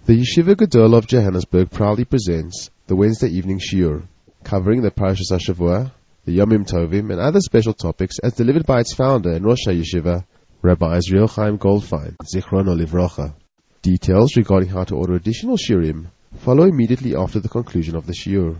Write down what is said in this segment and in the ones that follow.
The Yeshiva Gadol of Johannesburg proudly presents the Wednesday evening shiur, covering the Parashas HaShavua, the Yomim Tovim, and other special topics as delivered by its founder and Rosh HaYeshiva, Rabbi Israel Chaim Goldfein, Zichrono Livrocha. Details regarding how to order additional shiurim follow immediately after the conclusion of the shiur.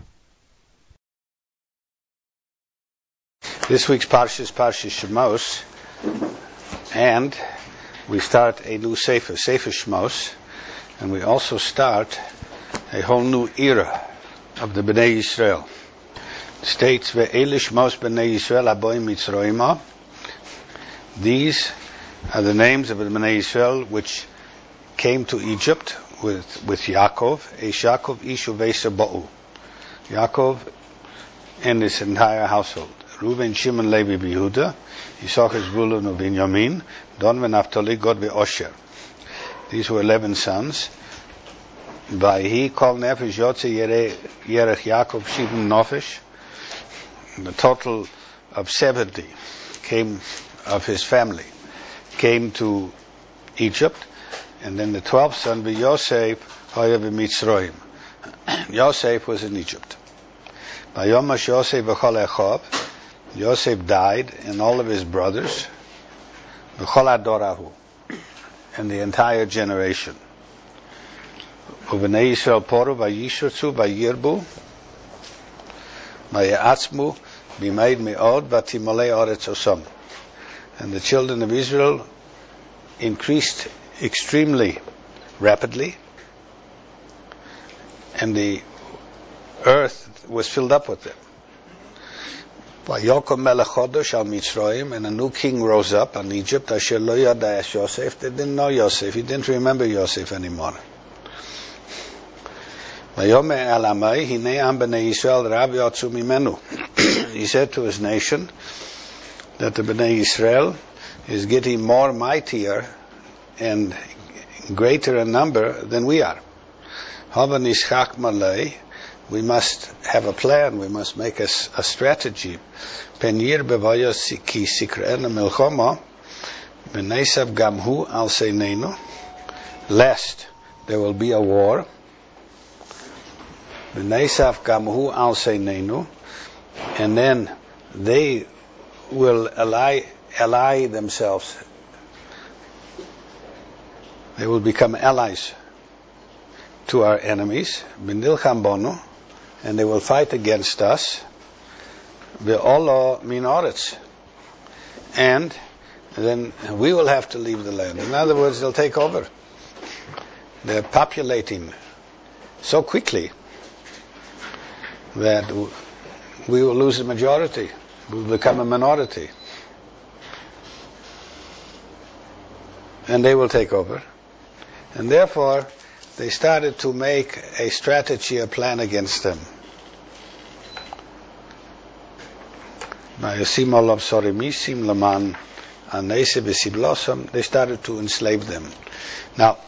This week's Parsha is Parshas Shemos, and we start a new Sefer Shemos, and we also start a whole new era of the Bnei Yisrael. It states, Ve'ele Shemos Bnei Yisrael Aboim Mitzrayim. These are the names of the Bnei Yisrael which came to Egypt with Yaakov, Eish Yaakov, Ish Uveiser Ba'u. Yaakov and his entire household. Reuven, Shimon, Levi, Yehuda, Yisachar, Zvulun, and Binyamin, Don, Naphtali, Gad, Osher. These were 11 sons. Vayhi kol nefesh yotze yerech Yaakov shivim nefesh. The total of 70 came of his family, came to Egypt, and then the 12th son, Yosef, haya b'Mitzrayim. Yosef was in Egypt. Vayomash Yosef v'chol echav. Yosef died, and all of his brothers, v'chol adorahu, and the entire generation. Uvenei Yisrael poru vayishratzu vayirbu vayatzmu b'meid me'od v'timolei oretz osam. And the children of Israel increased extremely rapidly, and the earth was filled up with them. Vayokom melech chodosh al Mitzrayim, and a new king rose up on Egypt. Asher lo yada es Yosef. They didn't know Yosef. He didn't remember Yosef anymore. Vayomer el amai hinei am b'nei Yisrael rab yotzu mimenu. He said to his nation that the Bnei Yisrael is getting more mightier and greater in number than we are. Hava nishchak malei. We must have a plan. We must make a strategy. Penir bevayos ki sikrena milchoma v'neisav gamhu al seinenu. Lest there will be a war. V'neisav gamhu al seinenu, and then they will ally themselves. They will become allies to our enemies. B'nilcham bonu. And they will fight against us, ve'olo min oretz, and then we will have to leave the land. In other words, they'll take over. They're populating so quickly that we will lose the majority. We will become a minority. And they will take over. And therefore, they started to make a strategy, a plan against them. They started to enslave them. Now,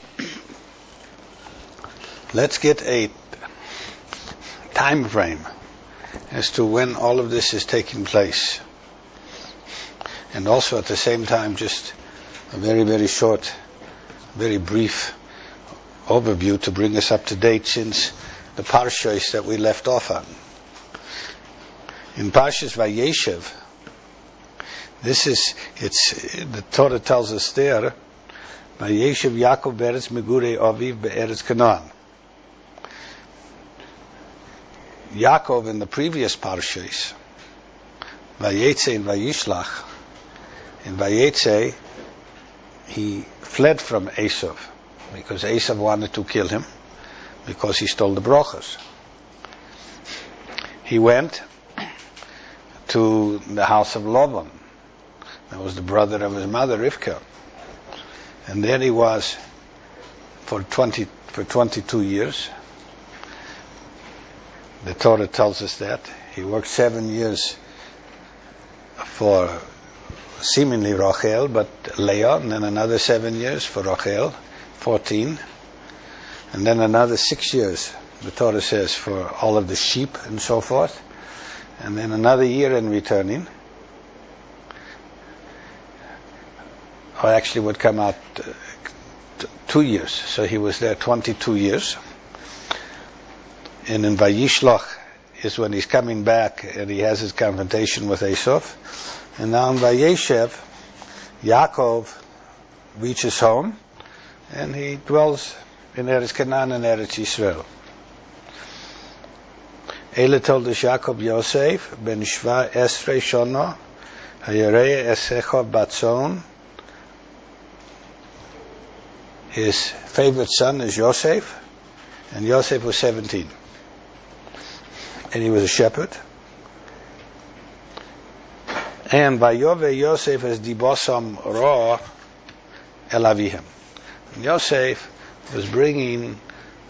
let's get a time frame as to when all of this is taking place. And also at the same time, just a very, very short, very brief overview to bring us up to date since the parshas that we left off on. In Parshas Vayeshev, the Torah tells us there, Vayeshev Yaakov be'eretz megurei aviv be'eretz Canaan. Yaakov in the previous parshas, Vayetze and Vayishlach, in Vayetze, he fled from Esav, because Esav wanted to kill him, because he stole the brachos. He went to the house of Lavan. That was the brother of his mother, Rivka. And there he was for 22 years. The Torah tells us that. He worked 7 years for seemingly Rachel, but Leah, and then another 7 years for Rachel, 14, and then another 6 years, the Torah says, for all of the sheep and so forth, and then another year in returning, or actually would come out 2 years. So he was there 22 years. And in Vayishlach is when he's coming back and he has his confrontation with Esav. And now in Vayeshev, Yaakov reaches home and he dwells in Eretz Canaan and Eretz Yisrael. Ele told us Yaakov Yosef ben Shva Esrei Shono Hayarei Esecha Batzon. His favorite son is Yosef, and Yosef was 17. And he was a shepherd. And Vayove Yosef as Dibosam Ra El Avihem. Yosef was bringing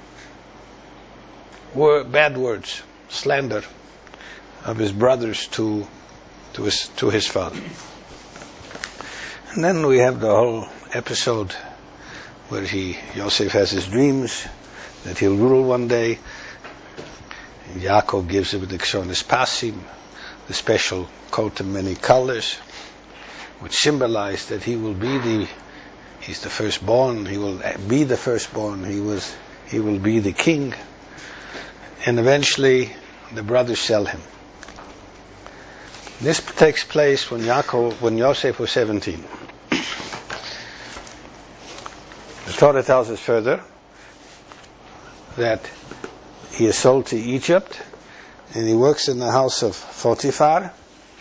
bad words, slander of his brothers to his father. And then we have the whole episode where Yosef has his dreams that he'll rule one day. And Yaakov gives him the Ksonis Pasim, the special coat in many colors, which symbolize that he will be he's the firstborn, he will be the firstborn, he will be the king. And eventually the brothers sell him. This takes place when Yosef was 17. The Torah tells us further that he is sold to Egypt and he works in the house of Potiphar.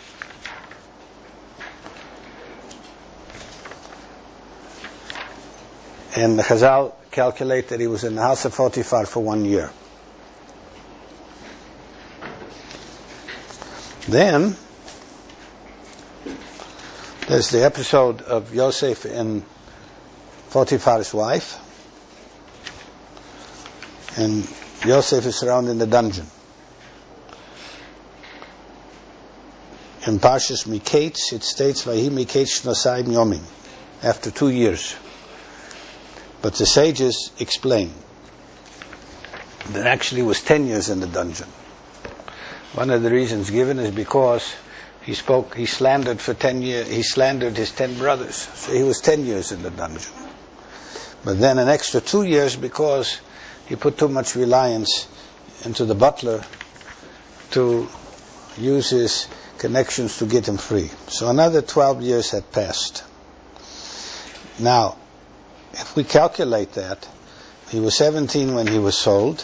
And the Chazal calculate that he was in the house of Potiphar for 1 year. Then there's the episode of Yosef and Potiphar's wife. And Yosef is surrounded in the dungeon. In Parshas Miketz, it states, Vahi Miketz Shnosayim Yomim, after 2 years. But the sages explain that actually was 10 years in the dungeon. One of the reasons given is because he slandered for 10 years, he slandered his 10 brothers. So he was 10 years in the dungeon. But then an extra 2 years because he put too much reliance into the butler to use his connections to get him free. So another 12 years had passed. Now, if we calculate that, he was 17 when he was sold,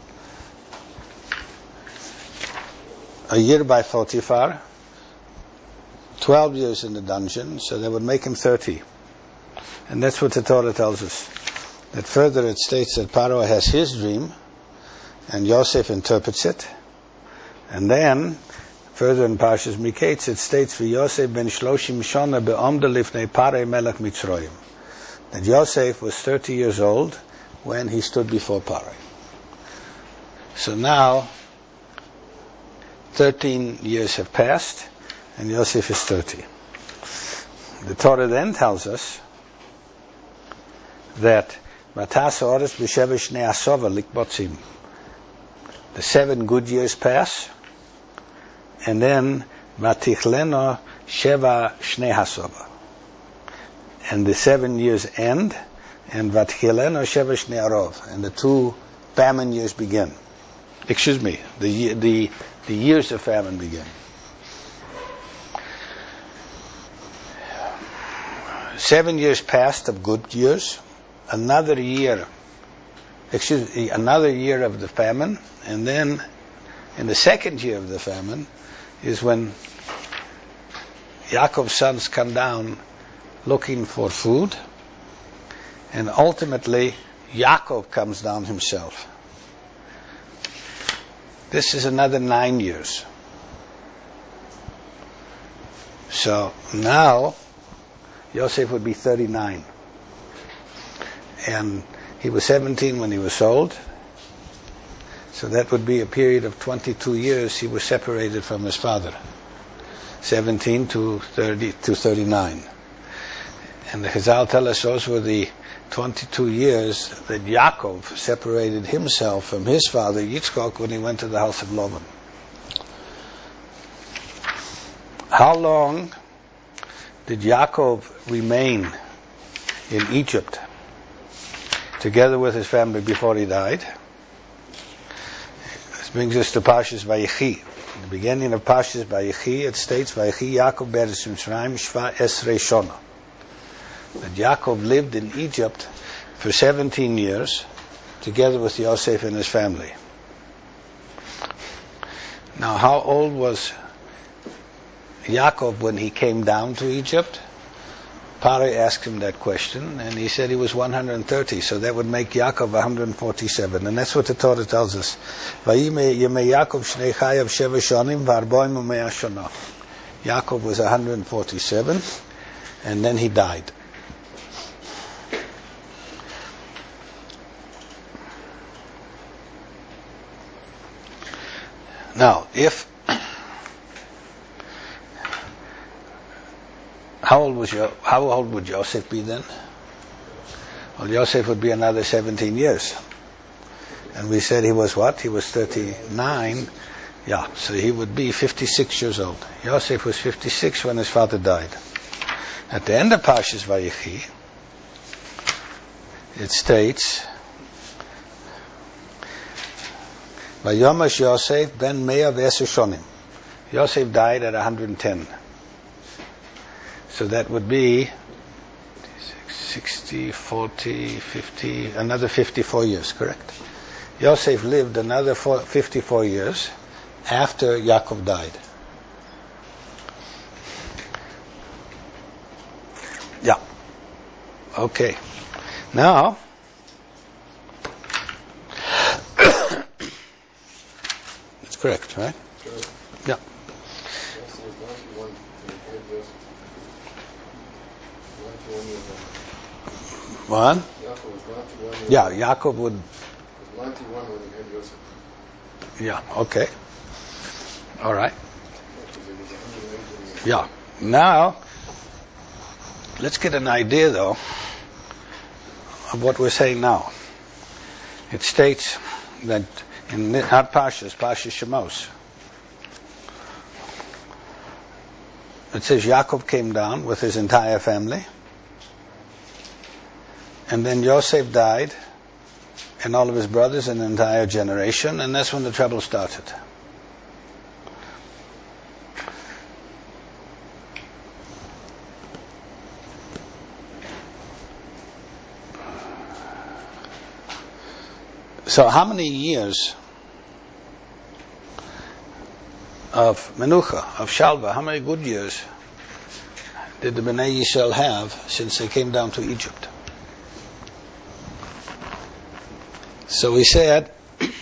a year by Potiphar, 12 years in the dungeon, so that would make him 30. And that's what the Torah tells us. That further it states that Paro has his dream, and Yosef interprets it. And then, further in Parshas Miketz, it states, Yosef ben Shloshim Shona be'omda lifnei Parei melech Mitzrayim. That Yosef was 30 years old when he stood before Paroi. So now, 13 years have passed, and Yosef is 30. The Torah then tells us that the 7 good years pass, and then Vatichleno Sheva Shnei Hasova. And the 7 years end, and Vatichleno Sheva Shnei Arov, and the 2 famine years begin. Excuse me, the years of famine begin. 7 years passed of good years, another year of the famine, and then in the 2nd year of the famine is when Yaakov's sons come down looking for food, and ultimately Yaakov comes down himself. This is another 9 years. So now Yosef would be 39. And he was 17 when he was sold. So that would be a period of 22 years he was separated from his father. 17 to 39. And the Chazal tell us those were the 22 years that Yaakov separated himself from his father Yitzchak when he went to the house of Laban. How long did Yaakov remain in Egypt? together with his family before he died. This brings us to Parshas Vayechi. In the beginning of Parshas Vayechi, it states, Vayechi Yaakov be'eretz Mitzrayim shva esrei shana. That Yaakov lived in Egypt for 17 years, together with Yosef and his family. Now, how old was Yaakov when he came down to Egypt? Pare asked him that question, and he said he was 130, so that would make Yaakov 147, and that's what the Torah tells us. Yaakov was 147, and then he died. Now, how old would Yosef be then? Well, Yosef would be another 17 years. And we said he was what? He was 39. Yeah, so he would be 56 years old. Yosef was 56 when his father died. At the end of Parshas Vayechi, it states, Vayomash Yosef ben Mea v'Eser Shonim. Yosef died at 110. So that would be 60, 40, 50, another 54 years, correct? Yosef lived another 54 years after Yaakov died. Yeah. Okay. Now, that's correct, right? Yeah. What? Yeah, Yaakov would. 91 when he had Yosef. Yeah, okay. All right. Yeah. Now, let's get an idea, though, of what we're saying now. It states that in our Parshas Shemos, it says Yaakov came down with his entire family, and then Yosef died, and all of his brothers, and an entire generation, and that's when the trouble started. So how many years of Menucha, of Shalva, how many good years did the Bnei Yisrael have since they came down to Egypt? So we said,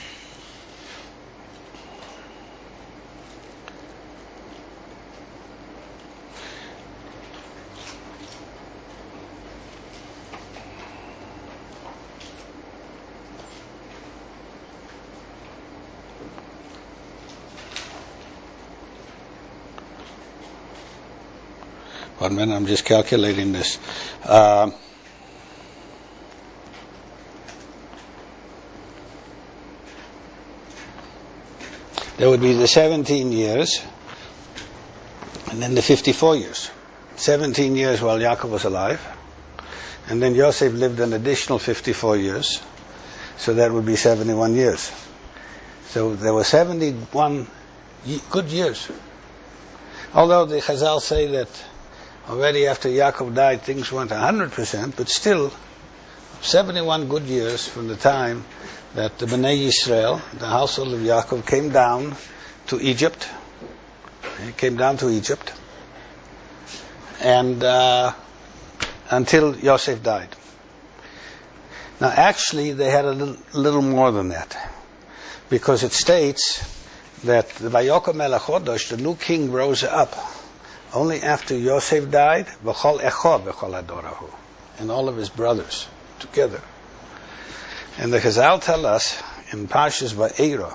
one minute, I'm just calculating this. There would be the 17 years, and then the 54 years. 17 years while Yaakov was alive, and then Yosef lived an additional 54 years, so that would be 71 years. So there were 71 good years. Although the Chazal say that already after Yaakov died things went 100%, but still 71 good years from the time that the Bnei Yisrael, the household of Yaakov, came down to Egypt. He came down to Egypt, and until Yosef died. Now, actually, they had a little more than that, because it states that the Vayokom Melech Chodosh, the new king, rose up only after Yosef died, v'chol echod v'chol adorahu, and all of his brothers together. And the Chazal tell us in Parshas Va'era,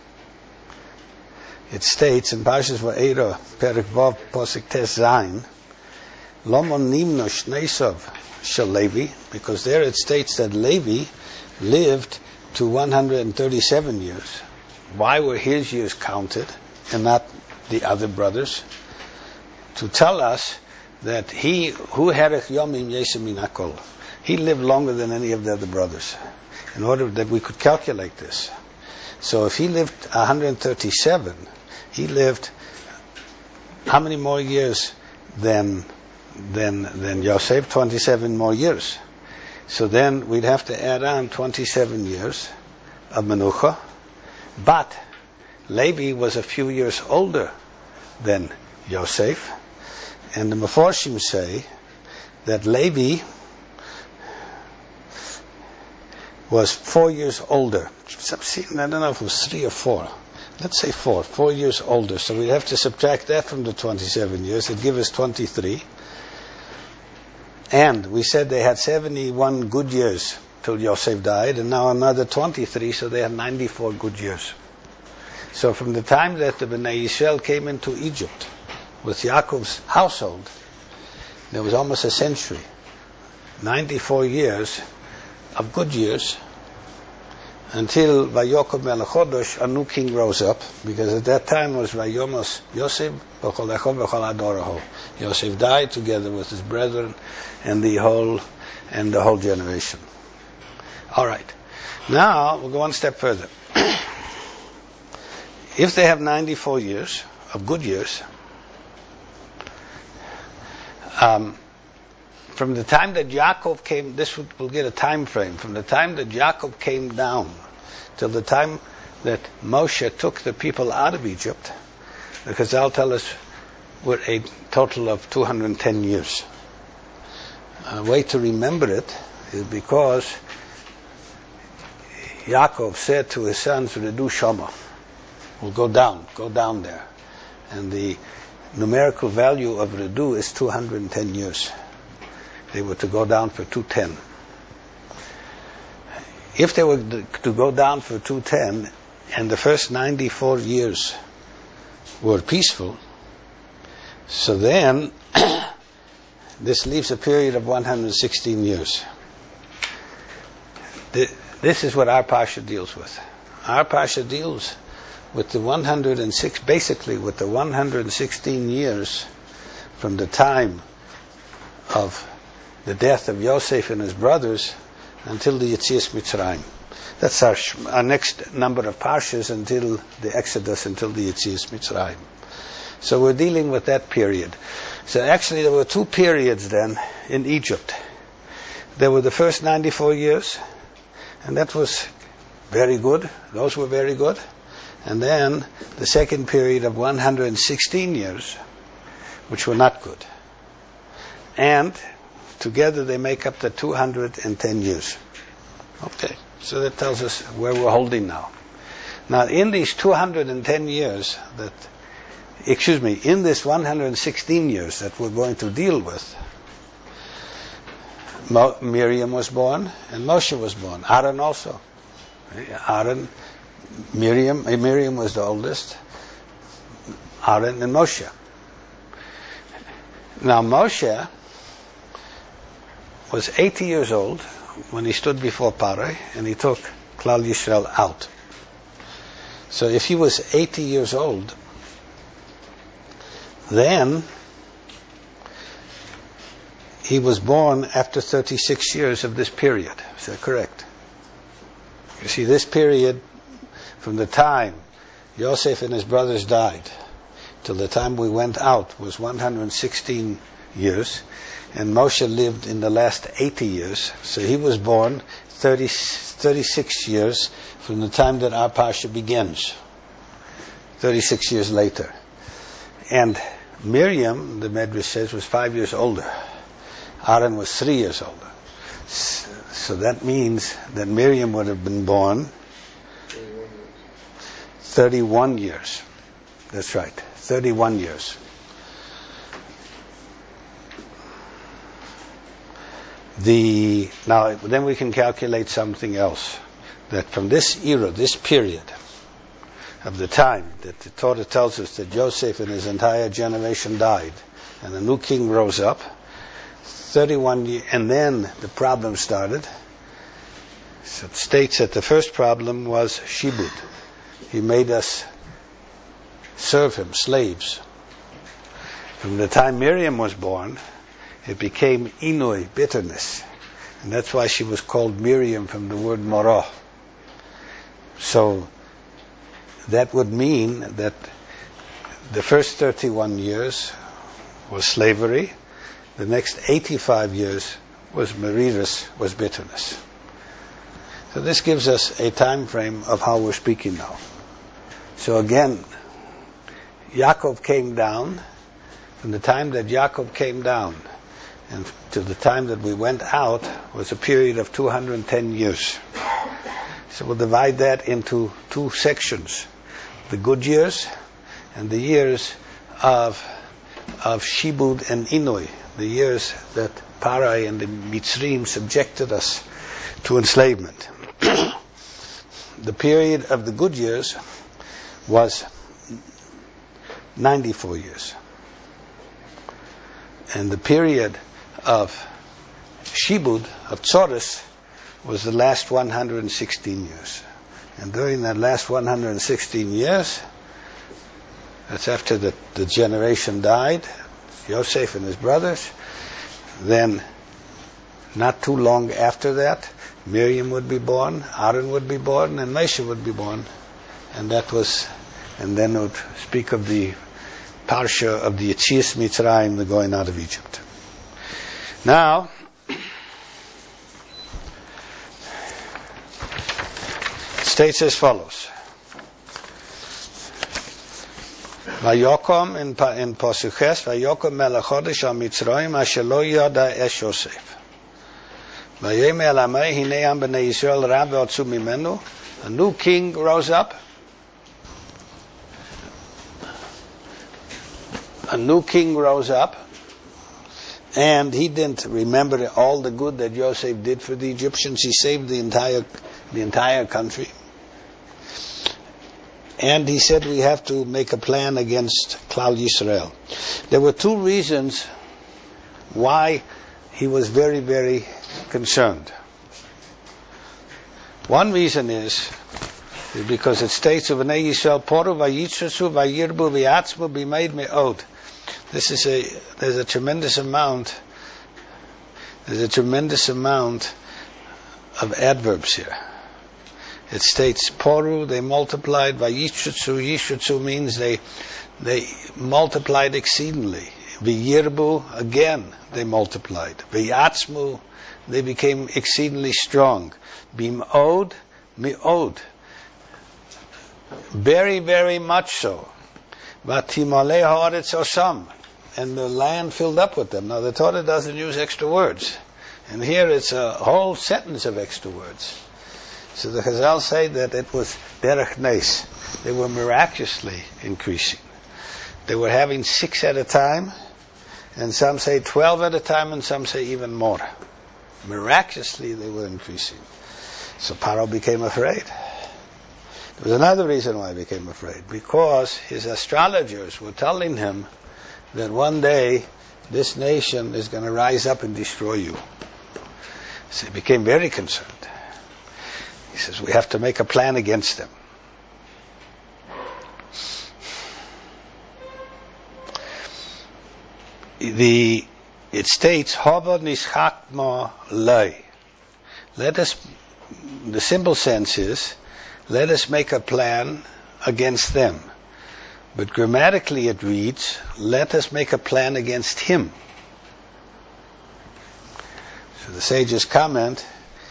it states in Parshas Va'era, Perek Vav, Posek Tes Zayin, Lomo Nimno Shneisov Shel Levi, because there it states that Levi lived to 137 years. Why were his years counted and not the other brothers? To tell us that he who herech yomim yesim min hakol, he lived longer than any of the other brothers, in order that we could calculate this. So if he lived 137, he lived how many more years than Yosef? 27 more years. So then we'd have to add on 27 years of Menucha. But Levi was a few years older than Yosef. And the Meforshim say that Levi was 4 years older. I don't know if it was 3 or 4. Let's say 4. 4 years older. So we'd have to subtract that from the 27 years. It'd give us 23. And we said they had 71 good years till Yosef died, and now another 23, so they had 94 good years. So from the time that the Bnei Yisrael came into Egypt with Yaakov's household, there was almost a century. 94 years of good years, until Vayokov Melech Chodesh, a new king rose up, because at that time was Vayomos Yosef B'chol Echov B'chol Adoraho. Yosef died together with his brethren and the whole generation. All right. Now we'll go one step further. If they have 94 years of good years, from the time that Yaakov came, we'll get a time frame, from the time that Yaakov came down till the time that Moshe took the people out of Egypt, the Chazal tell us we're a total of 210 years. A way to remember it is because Yaakov said to his sons, Redu Shama, we'll go down there. And the numerical value of Redu is 210 years. They were to go down for 210. If they were to go down for 210, and the first 94 years were peaceful, so then this leaves a period of 116 years. This is what our Parsha deals with. Our Parsha deals with the 106, basically with the 116 years from the time of the death of Yosef and his brothers until the Yetzias Mitzrayim. That's our next number of Parshas until the Exodus, until the Yetzias Mitzrayim. So we're dealing with that period. So actually there were two periods then in Egypt. There were the first 94 years, and that was very good. Those were very good. And then the second period of 116 years, which were not good. And together they make up the 210 years. Okay, so that tells us where we're holding now. Now in these 210 years in this 116 years that we're going to deal with, Miriam was born and Moshe was born. Aaron also. Miriam was the oldest. Aaron and Moshe. Now Moshe was 80 years old when he stood before Paroi and he took Klal Yisrael out. So if he was 80 years old, then he was born after 36 years of this period. Is that correct? You see, this period from the time Yosef and his brothers died till the time we went out was 116 years. And Moshe lived in the last 80 years. So he was born 36 years from the time that our Parsha begins. 36 years later. And Miriam, the Medrash says, was 5 years older. Aaron was 3 years older. So that means that Miriam would have been born 31 years. That's right, 31 years. Now, then we can calculate something else. That from this era, this period of the time that the Torah tells us that Joseph and his entire generation died, and a new king rose up, 31 years, and then the problem started. So it states that the first problem was Shibud. He made us serve him, slaves. From the time Miriam was born, it became Inui, bitterness. And that's why she was called Miriam from the word Morah. So that would mean that the first 31 years was slavery. The next 85 years was merirus, was bitterness. So this gives us a time frame of how we're speaking now. So again, Yaakov came down. From the time that Yaakov came down and to the time that we went out was a period of 210 years. So we'll divide that into two sections. The good years and the years of Shibud and Inui, the years that Parai and the Mitzrim subjected us to enslavement. The period of the good years was 94 years. And the period of Shibud, of Tzoros, was the last 116 years. And during that last 116 years, that's after the generation died, Yosef and his brothers, then not too long after that, Miriam would be born, Aaron would be born, and Moshe would be born. And then it would speak of the Parsha of the Yetzias Mitzrayim, the going out of Egypt. Now, it states as follows. Vayokom in Posuches, Vayokom melech chodesh al Mitzrayim asher lo yada es Yosef. Vayom el amei hinei am bnei Yisrael rab ve'otzu mimenu. A new king rose up. A new king rose up, and he didn't remember all the good that Yosef did for the Egyptians. He saved the entire country. And he said we have to make a plan against Klal Yisrael. There were two reasons why he was very, very concerned. One reason is because it states of Bnei Yisrael poru vayitzasu vayirbu v'yatzmu b'meid me'od. There's a tremendous amount of adverbs here. It states poru, they multiplied, vayitzasu, yishutsu means they multiplied exceedingly. V'yirbu, again they multiplied. V'yatzmu, they became exceedingly strong. B'me'od, me'od, very, very much so. V'timolei ha'aretz osam, and the land filled up with them. Now the Torah doesn't use extra words, and here it's a whole sentence of extra words. So the Chazal say that it was derech nes. They were miraculously increasing. They were having 6 at a time, and some say 12 at a time, and some say even more. Miraculously they were increasing. So Paro became afraid. There was another reason why he became afraid, because his astrologers were telling him that one day this nation is going to rise up and destroy you. So he became very concerned. He says, we have to make a plan against them. It states, Hava nishak ma lei. The simple sense is, let us make a plan against them. But grammatically it reads, let us make a plan against him. So the sages comment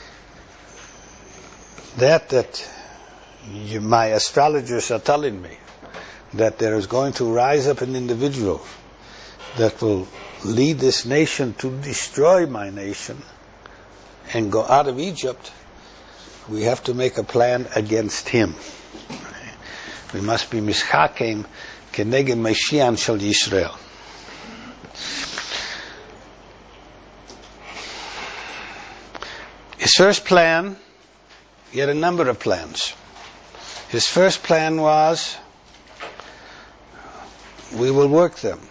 that my astrologers are telling me that there is going to rise up an individual that will lead this nation to destroy my nation and go out of Egypt. We have to make a plan against him. We must be mischakim keneged Mashiach shel Yisrael. His first plan, he had a number of plans. His first plan was, we will work them.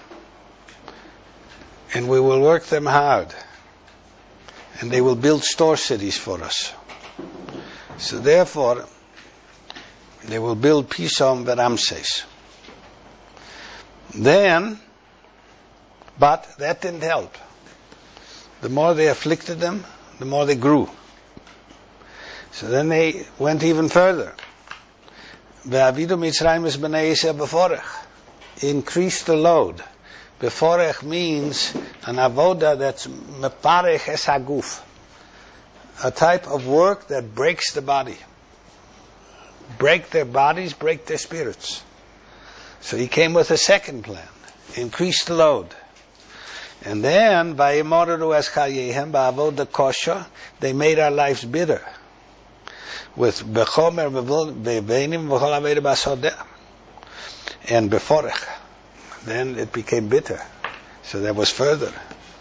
And we will work them hard. And they will build store cities for us. So therefore, they will build Pishon v'Ramses. But that didn't help. The more they afflicted them, the more they grew. So then they went even further. Increase the load. Beforech means an avoda that's meparech es haguf, a type of work that breaks the body. Break their bodies, break their spirits. So he came with a second plan. Increase the load. And then, vayimoreru es chayehem ba'avoda kosher, they made our lives bitter. With bechomer bevenim v'chol aveda b'asodeh. And beforech. Then it became bitter. So that was further.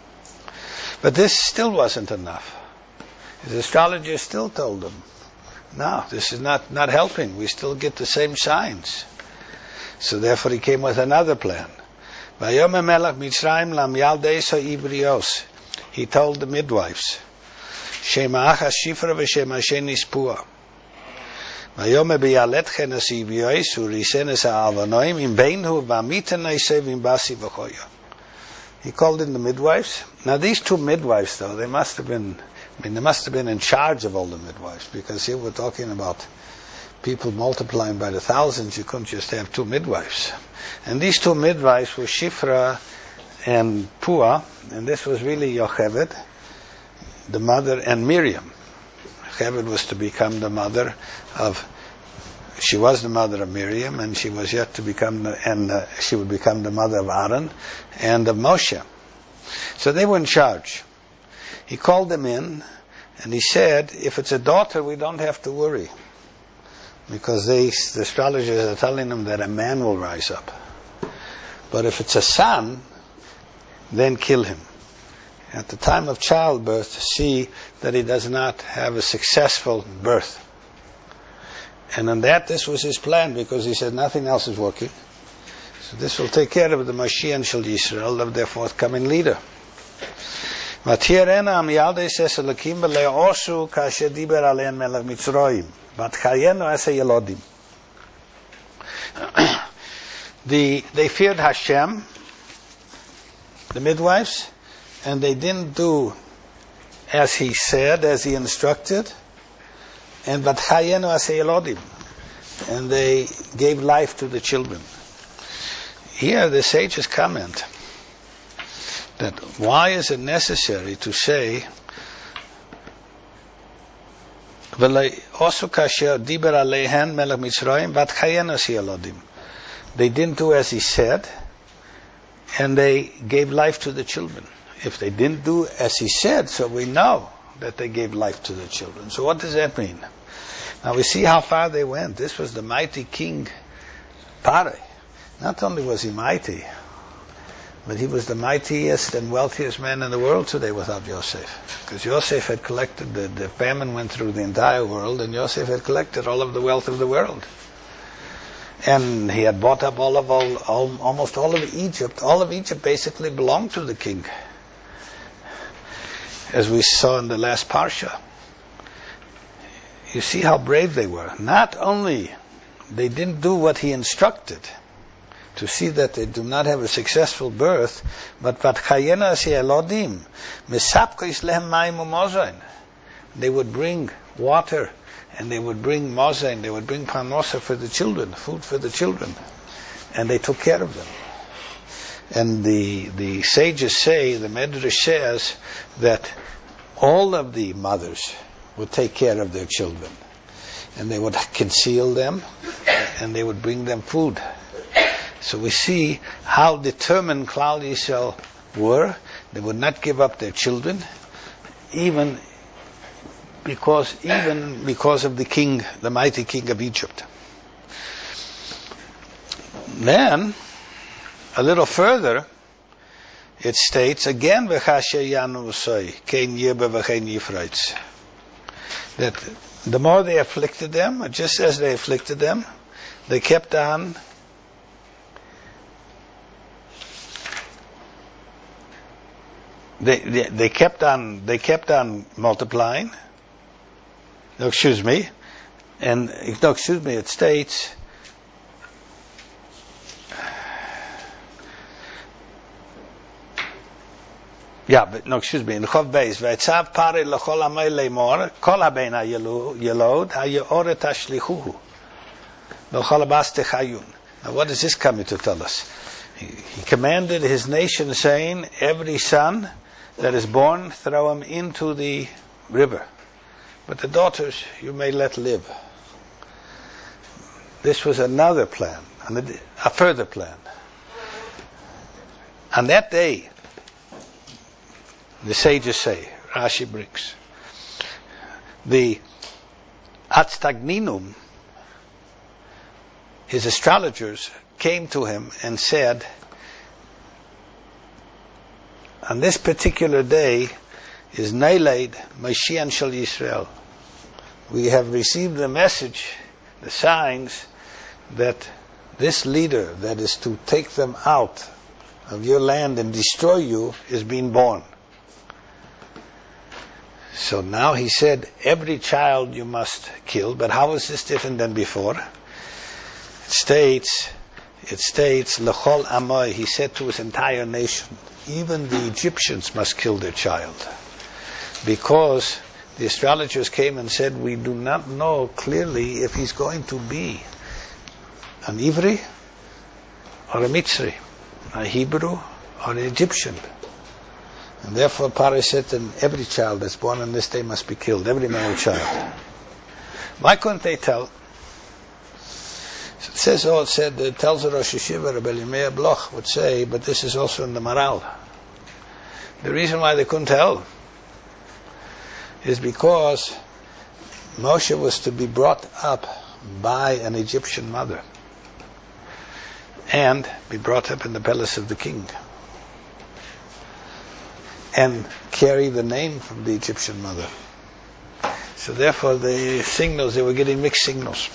But this still wasn't enough. His astrologer still told them, no, this is not helping. We still get the same signs. So therefore he came with another plan. Vayomer melech Mitzrayim lam yaldei so ibrios. He told the midwives, Shema achas shifra v'shema sheni spua. Vayomer biyaletchen as ibrios urisen es ha'avonoim im beinhu v'amiten eisev im basi v'choya. He called in the midwives. Now these two midwives, though, they must have been in charge of all the midwives, because here we're talking about people multiplying by the thousands. You couldn't just have two midwives. And these two midwives were Shifra and Pua, and this was really Yocheved, the mother, and Miriam. Yocheved was to become the mother of, she was the mother of Miriam, and she was yet to become, she would become the mother of Aaron and of Moshe. So they were in charge. He called them in, and he said, if it's a daughter, we don't have to worry. Because the astrologers are telling them that a man will rise up. But if it's a son, then kill him. At the time of childbirth, see that he does not have a successful birth. And on that, this was his plan, because he said nothing else is working. So this will take care of the Mashiach Shel Yisrael, of their forthcoming leader. The they feared Hashem, the midwives, and they didn't do as he said, as he instructed, and they gave life to the children. Here the sages comment that why is it necessary to say they didn't do as he said, and they gave life to the children. If they didn't do as he said, so we know that they gave life to the children. So what does that mean? Now we see how far they went. This was the mighty king Pare. Not only was he mighty, but he was the mightiest and wealthiest man in the world today without Yosef. Because Yosef had collected, the famine went through the entire world, and Yosef had collected all of the wealth of the world. And he had bought up almost all of Egypt. All of Egypt basically belonged to the king, as we saw in the last Parsha. You see how brave they were. Not only they didn't do what he instructed, to see that they do not have a successful birth, but they would bring water, and they would bring mozain, they would bring panosa for the children, food for the children, and they took care of them. And the sages say, the Medrash says, that all of the mothers would take care of their children, and they would conceal them, and they would bring them food. So we see how determined Klal Yisrael were. They would not give up their children, even because of the king, the mighty king of Egypt. Then, a little further, it states again, that the more they afflicted them, just as they afflicted them, they kept on They kept on multiplying. It states Yeah, but no, excuse me. In Chov Beis, V'etzav Parei l'chol amay leimor, kol haben ha'yelod, ha'yeoret ha'shlichuhu, l'chol habas techayun. Now what is this coming to tell us? He commanded his nation, saying, every son that is born, throw him into the river. But the daughters you may let live. This was another plan, a further plan. On that day, the sages say, Rashi brings, the Atstagninum, his astrologers, came to him and said, on this particular day is Neiled Mashiach Shel Yisrael. We have received the message, the signs, that this leader that is to take them out of your land and destroy you is being born. So now he said, every child you must kill, but how is this different than before? It states, L'chol Amoy, he said to his entire nation, even the Egyptians must kill their child. Because the astrologers came and said, we do not know clearly if he's going to be an Ivri or a Mitzri, a Hebrew or an Egyptian. And therefore Paroi said to them, every child that's born on this day must be killed, every male child. Why couldn't they tell? So it tells the Rosh Yeshiva, Rebbe Yirmiyah Bloch would say, but this is also in the Maral. The reason why they couldn't tell is because Moshe was to be brought up by an Egyptian mother and be brought up in the palace of the king and carry the name from the Egyptian mother. So therefore the signals, they were getting mixed signals.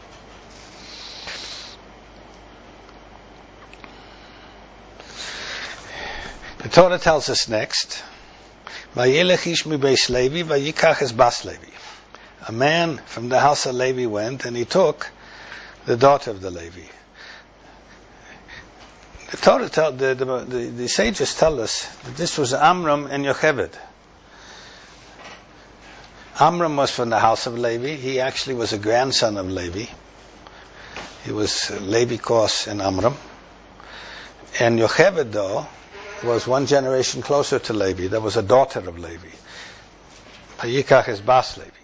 The Torah tells us next, Vayelech ish mi beis Levi, vayikach es bas Levi. A man from the house of Levi went and he took the daughter of the Levi. The Torah the sages tell us that this was Amram and Yocheved. Amram was from the house of Levi. He actually was a grandson of Levi. He was Levi Kos and Amram. And Yocheved, though, was one generation closer to Levi. That was a daughter of Levi. Vayikach es bas Levi.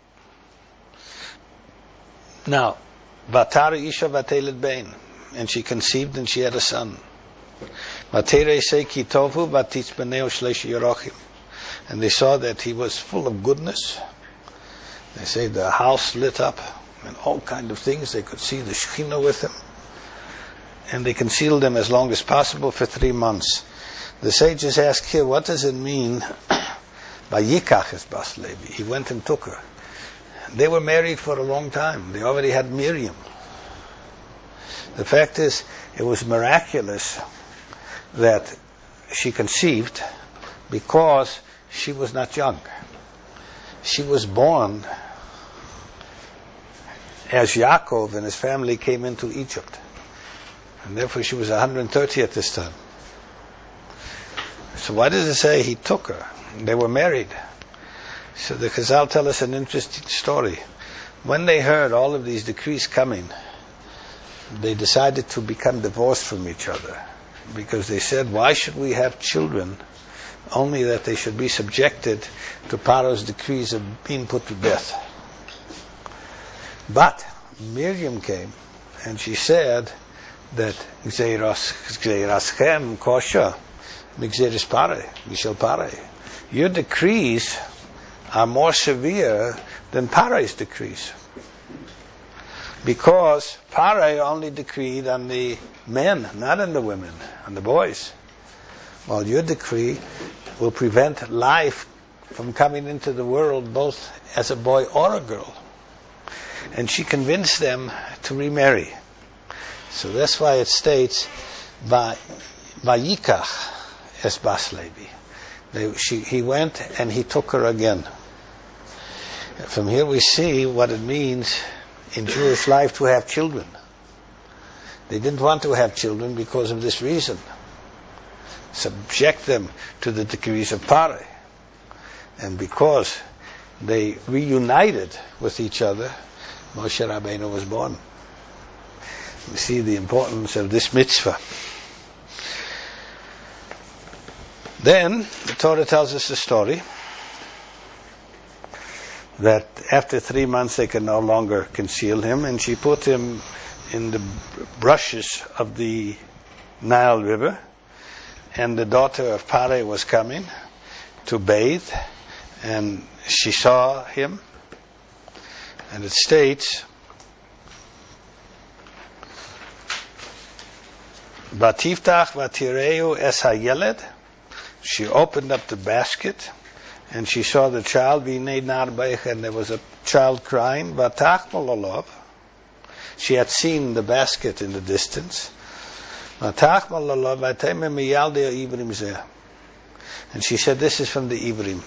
Now, Vatari Isha Vatelet Bein, and she conceived and she had a son. Vatere Seiki Tovu Vatitz Beneo Shleish Yerochim. And they saw that he was full of goodness. They say the house lit up and all kind of things. They could see the Shekhinah with him. And they concealed him as long as possible for 3 months. The sages ask here, what does it mean by Yikach es bas Levi? He went and took her. They were married for a long time. They already had Miriam. The fact is, it was miraculous that she conceived because she was not young. She was born as Yaakov and his family came into Egypt. And therefore she was 130 at this time. So why does it say he took her? They were married. So the Chazal tell us an interesting story. When they heard all of these decrees coming, they decided to become divorced from each other. Because they said, why should we have children only that they should be subjected to Paro's decrees of being put to death? But Miriam came and she said that Gzeiraschem kosher migzeris pare, mishel pare. Your decrees are more severe than Paro's decrees. Because Paro only decreed on the men, not on the women, on the boys. While your decree will prevent life from coming into the world both as a boy or a girl. And she convinced them to remarry. So that's why it states, Vayikach es bas Levi. He went and he took her again. From here we see what it means in Jewish life to have children. They didn't want to have children because of this reason. subject them to the decrees of Parai. And because they reunited with each other, Moshe Rabbeinu was born. We see the importance of this mitzvah. Then the Torah tells us a story that after 3 months they could no longer conceal him, and she put him in the brushes of the Nile River, and the daughter of Parai was coming to bathe, and she saw him, and it states, Vatiftach vatireu es hayeled. She opened up the basket, and she saw the child, and there was a child crying. She had seen the basket in the distance. And she said, this is from the Ivrim.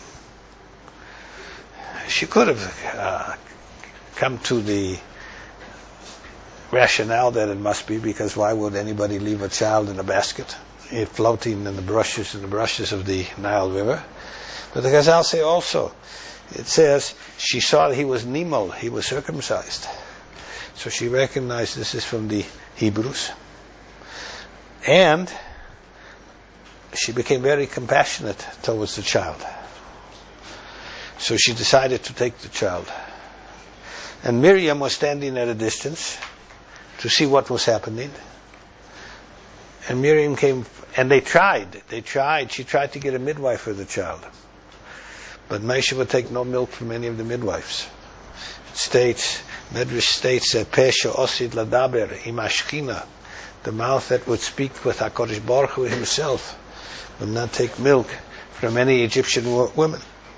She could have come to the rationale that it must be, because why would anybody leave a child in a basket floating in the brushes of the Nile River? But the Chazal say also, it says she saw that he was nimal, he was circumcised, so she recognized this is from the Hebrews, and she became very compassionate towards the child. So she decided to take the child, and Miriam was standing at a distance to see what was happening. And Miriam came, and she tried to get a midwife for the child. But Moshe would take no milk from any of the midwives. Medrash states that Pesha Osid Ladaber Im Ashkina, the mouth that would speak with HaKadosh Baruch Hu himself, would not take milk from any Egyptian women.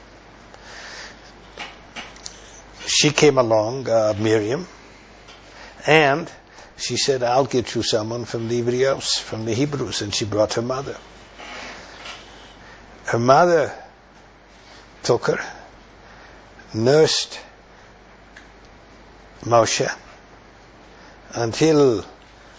She came along, Miriam, and she said, I'll get you someone from the Ivrios, from the Hebrews, and she brought her mother. Her mother took her, nursed Moshe until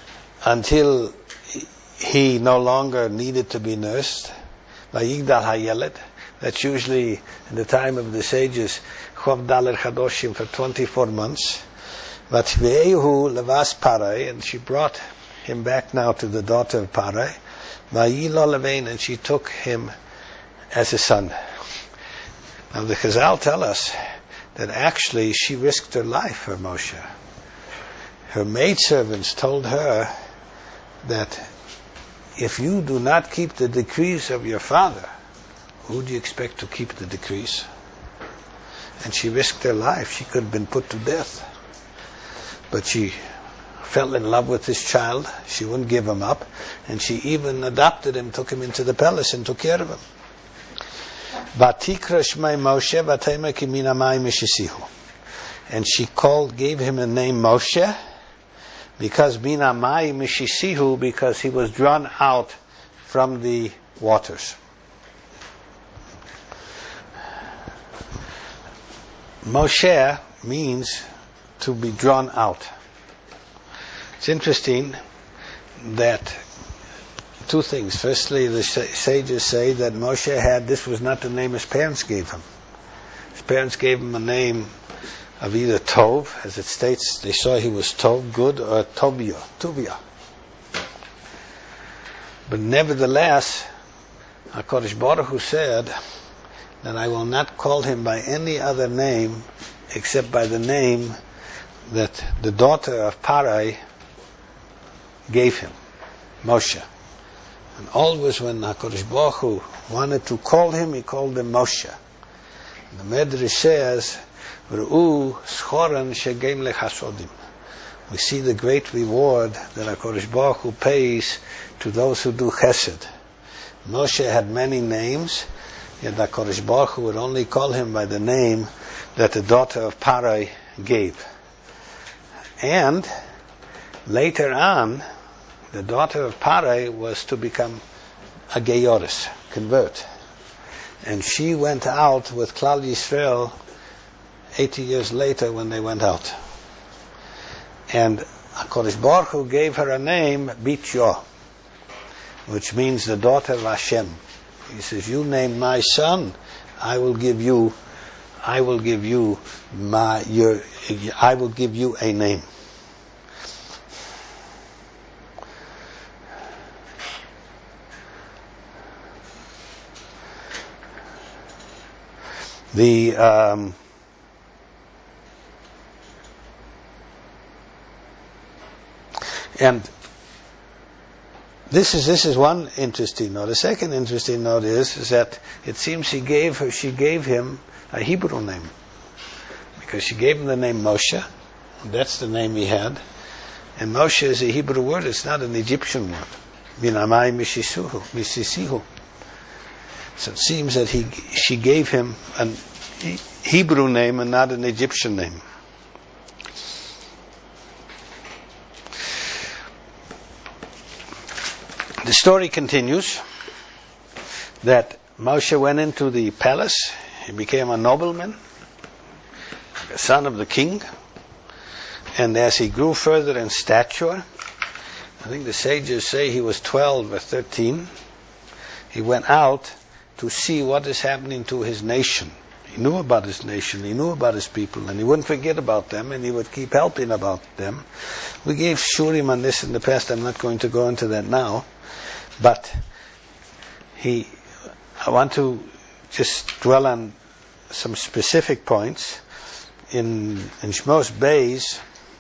he no longer needed to be nursed. Vayigdal hayeled. That's usually in the time of the sages, Chov Daler Chadoshim, for 24 months. Vatvehu levas Parai, and she brought him back now to the daughter of Parai. Vayilo levein, and she took him as a son. Now the Chazal tell us that actually she risked her life for Moshe. Her maidservants told her that if you do not keep the decrees of your father, who do you expect to keep the decrees? And she risked her life. She could have been put to death. But she fell in love with this child. She wouldn't give him up. And she even adopted him, took him into the palace and took care of him. And she gave him a name Moshe, because Binamai Mishisihu, because he was drawn out from the waters. Moshe means to be drawn out. It's interesting that two things. Firstly, the sages say that Moshe this was not the name his parents gave him. His parents gave him a name of either Tov, as it states, they saw he was Tov, good, or Tuvia. But nevertheless, HaKadosh Baruch Hu said that I will not call him by any other name except by the name that the daughter of Parai gave him, Moshe. And always when HaKadosh Baruch Hu wanted to call him, he called him Moshe. And the Medrash says, V'ru'u schoran shegeim lechasodim. We see the great reward that HaKadosh Baruch Hu pays to those who do chesed. Moshe had many names, yet HaKadosh Baruch Hu would only call him by the name that the daughter of Parai gave. And later on, the daughter of Parai was to become a Geyoris, convert. And she went out with Klal Yisrael 80 years later when they went out. And HaKadosh Baruch Hu gave her a name, Bityo. which means the daughter of Hashem. He says, you name my son, I will give you a name. And this is one interesting note. The second interesting note is that it seems she gave him a Hebrew name, because she gave him the name Moshe. That's the name he had, and Moshe is a Hebrew word. It's not an Egyptian word. Minamai misisihu. So it seems that she gave him a Hebrew name and not an Egyptian name. The story continues that Moshe went into the palace. He became a nobleman, the son of the king. And as he grew further in stature, I think the sages say he was 12 or 13, he went out to see what is happening to his nation. He knew about his nation, he knew about his people, and he wouldn't forget about them, and he would keep helping about them. We gave shurim on this in the past. I'm not going to go into that now. But I want to just dwell on some specific points. In Shmos Beis,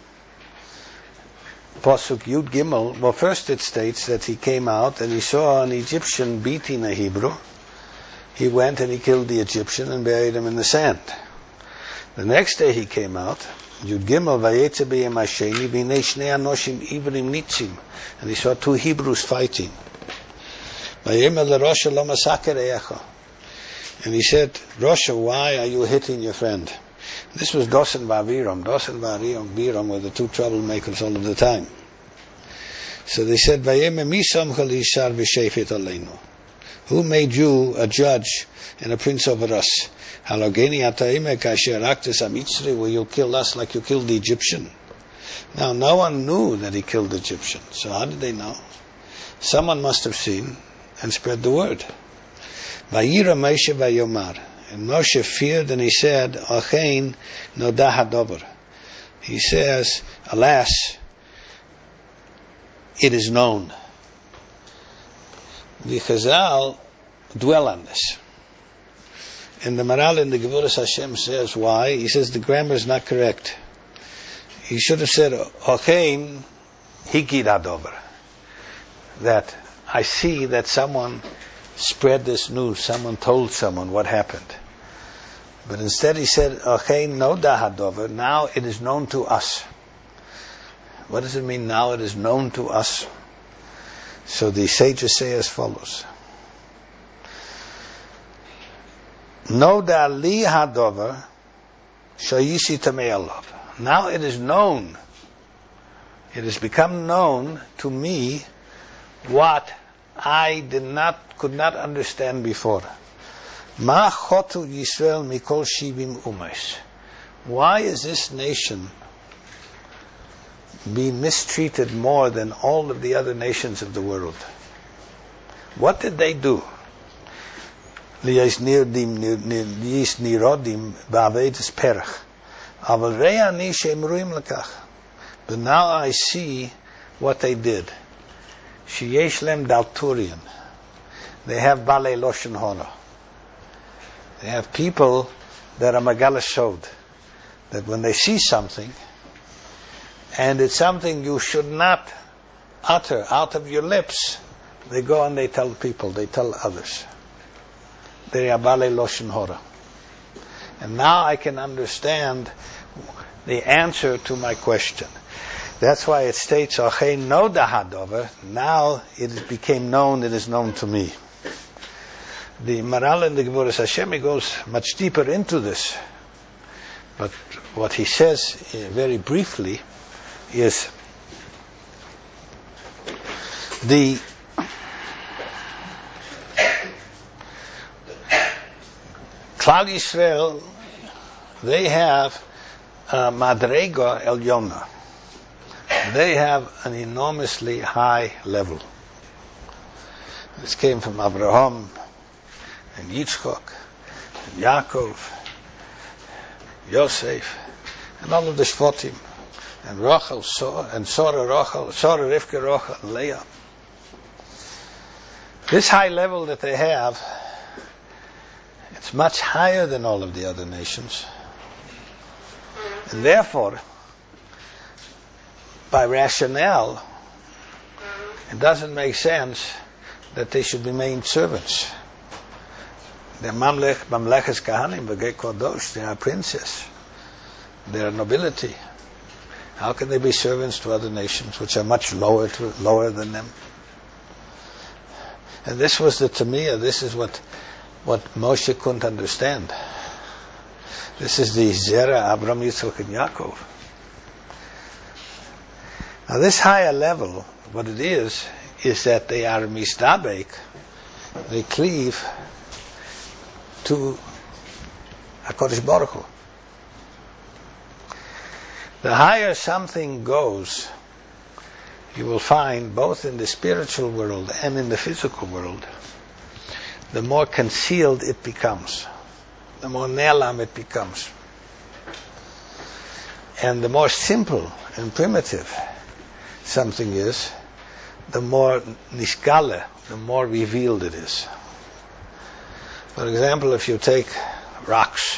Pasuk Yud Gimel, well, first it states that he came out and he saw an Egyptian beating a Hebrew. He went and he killed the Egyptian and buried him in the sand. The next day he came out, Yud Gimel, Vayetze b'yem hasheni, v'nei shnei anoshim ivrim nitzim, and he saw two Hebrews fighting. And he said, Rosha, why are you hitting your friend? This was Dosan Vaviram. Dosan Vaviram were the two troublemakers all of the time. So they said, who made you a judge and a prince over us? Will you kill us like you killed the Egyptian? Now, no one knew that he killed the Egyptian. So how did they know? Someone must have seen and spread the word. Vayira Moshe vayomar. And Moshe feared and he said, Achein nodah hadover. He says, alas, it is known. The Chazal dwell on this. And the Maral in the Gevuras Hashem says, why? He says the grammar is not correct. He should have said, Achein hikid hadover. That I see that someone spread this news, someone told someone what happened. But instead he said, Achein nodah hadover, now it is known to us. What does it mean, now it is known to us? So the sages say as follows. Nodah li hadover, shayisi tamei alav. Now it is known, it has become known to me what I could not understand before. Ma chotu Yisrael mikol shivim umayis. Why is this nation being mistreated more than all of the other nations of the world? What did they do? Liyis nirodim ba'avedes perach. Aval re'ani she'emruim lekach. But now I see what they did. Sheyesh lem dalturian. They have balei loshen hora. They have people that are magalas shod, that when they see something, and it's something you should not utter out of your lips, they go and they tell people, they tell others. They are balei loshen hora. And now I can understand the answer to my question. That's why it states, Achein nodah hadover, now it became known, it is known to me. The Maral in the Gevuras Hashem, he goes much deeper into this. But what he says very briefly is the Klal Yisrael, they have Madrega Elyona. They have an enormously high level. This came from Abraham and Yitzchak and Yaakov, Yosef, and all of the Shvatim, and Rachel, and Sarah, Rivka, Rachel, and Leah. This high level that they have, it's much higher than all of the other nations. And therefore, by rationale, it doesn't make sense that they should be made servants. They're Mamleches Kahanim, Begei Kodosh, they are princes. They are nobility. How can they be servants to other nations which are much lower than them? And this was the Tamiyah, this is what Moshe couldn't understand. This is the Zera, Abraham, Yitzchak, and Yaakov. Now this higher level, what it is that they are mistabek, they cleave to HaKadosh Baruch Hu. The higher something goes, you will find both in the spiritual world and in the physical world, the more concealed it becomes, the more ne'elam it becomes. And the more simple and primitive something is, the more nishgale, the more revealed it is. For example, if you take rocks,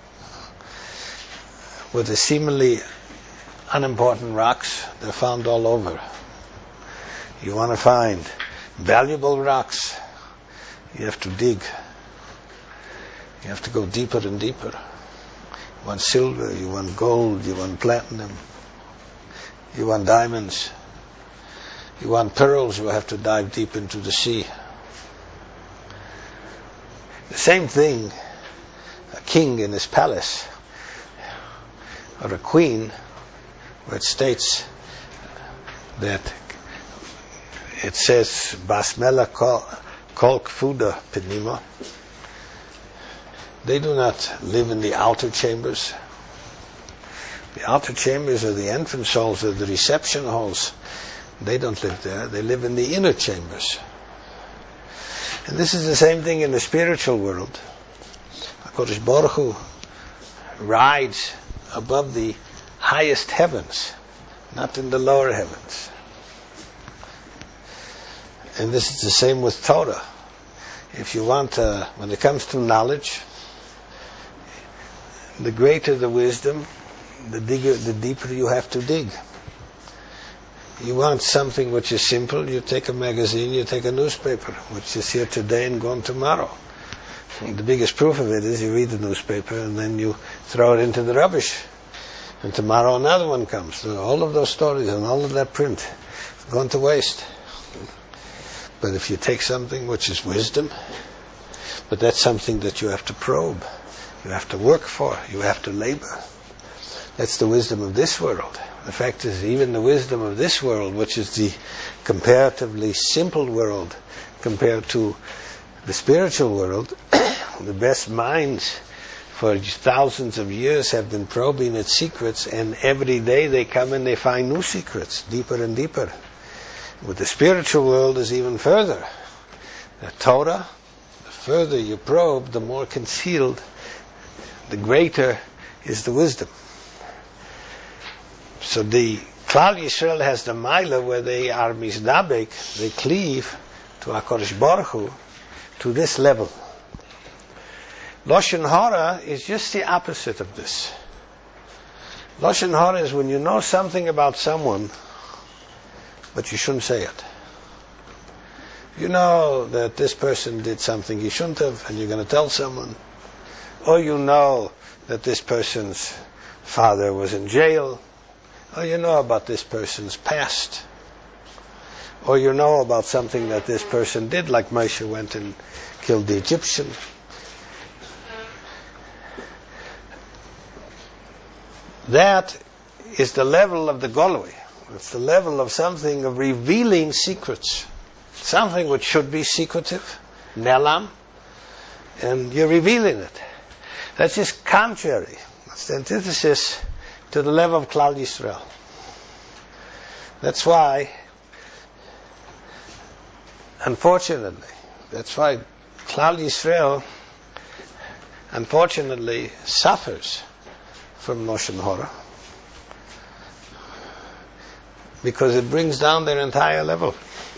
with the seemingly unimportant rocks, they're found all over. You want to find valuable rocks, you have to dig. You have to go deeper and deeper. You want silver, you want gold, you want platinum, you want diamonds, you want pearls, you have to dive deep into the sea. The same thing, a king in his palace, or a queen, where it states that it says Basmela kol kfuda penima. They do not live in the outer chambers. The outer chambers are the entrance halls, or the reception halls. They don't live there. They live in the inner chambers. And this is the same thing in the spiritual world. HaKadosh Baruch Hu rides above the highest heavens, not in the lower heavens. And this is the same with Torah. If you want, when it comes to knowledge, the greater the wisdom, the deeper you have to dig. You want something which is simple, you take a magazine, you take a newspaper, which is here today and gone tomorrow. And the biggest proof of it is you read the newspaper and then you throw it into the rubbish. And tomorrow another one comes. So all of those stories and all of that print has gone to waste. But if you take something which is wisdom, but that's something that you have to probe, you have to work for, you have to labor. That's the wisdom of this world. The fact is, even the wisdom of this world, which is the comparatively simple world compared to the spiritual world, the best minds for thousands of years have been probing its secrets, and every day they come and they find new secrets, deeper and deeper. With the spiritual world is even further. The Torah, the further you probe, the more concealed, the greater is the wisdom. So the Klal Yisrael has the Maila where they are mizdabek, they cleave to HaKadosh Baruch Hu, to this level. Lashon Hara is just the opposite of this. Lashon Hara is when you know something about someone, but you shouldn't say it. You know that this person did something he shouldn't have, and you're going to tell someone. Or you know that this person's father was in jail. Or you know about this person's past. Or you know about something that this person did, like Moshe went and killed the Egyptian. That is the level of the Golui. It's the level of something of revealing secrets. Something which should be secretive, ne'elam, and you're revealing it. That's just contrary. That's the antithesis to the level of Klal Yisrael. That's why unfortunately, that's why Klal Yisrael, unfortunately, suffers from Lashon Hara, because it brings down their entire level.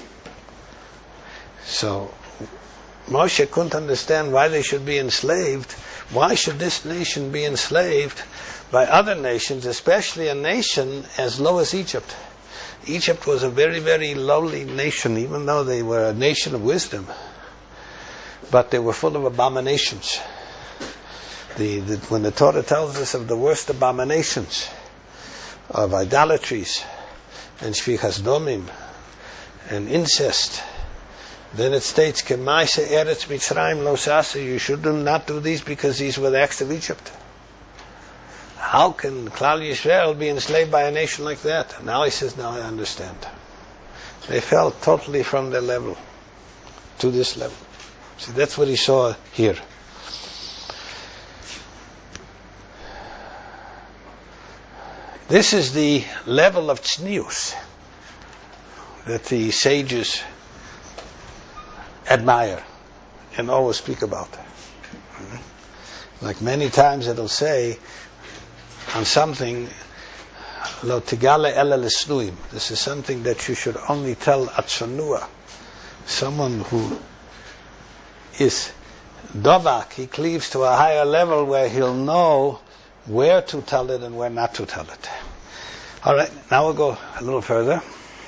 So Moshe couldn't understand why they should be enslaved. Why should this nation be enslaved by other nations, especially a nation as low as Egypt? Egypt was a very, very lowly nation, even though they were a nation of wisdom. But they were full of abominations. When the Torah tells us of the worst abominations, of idolatries, and shvichas domim, and incest, then it states, "Kemaise eretz Mitzrayim lo sasa." You should not do these because these were the acts of Egypt. How can Klal Yisrael be enslaved by a nation like that? Now he says, now I understand. They fell totally from their level to this level. See, that's what he saw here. This is the level of tznius that the sages admire and always speak about. Like many times it'll say on something, Lo tigale ela lesnuim. This is something that you should only tell atzonua. Someone who is dovak, he cleaves to a higher level where he'll know where to tell it and where not to tell it. Alright, now we'll go a little further.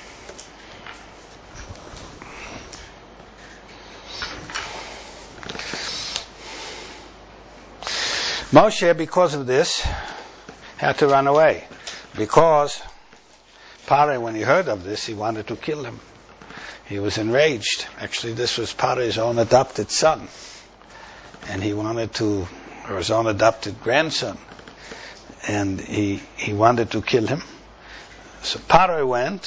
Moshe, because of this, had to run away. Because Paro, when he heard of this, he wanted to kill him. He was enraged. Actually, this was Paro's own adopted son. And he wanted to, or his own adopted grandson. And he wanted to kill him. So Moshe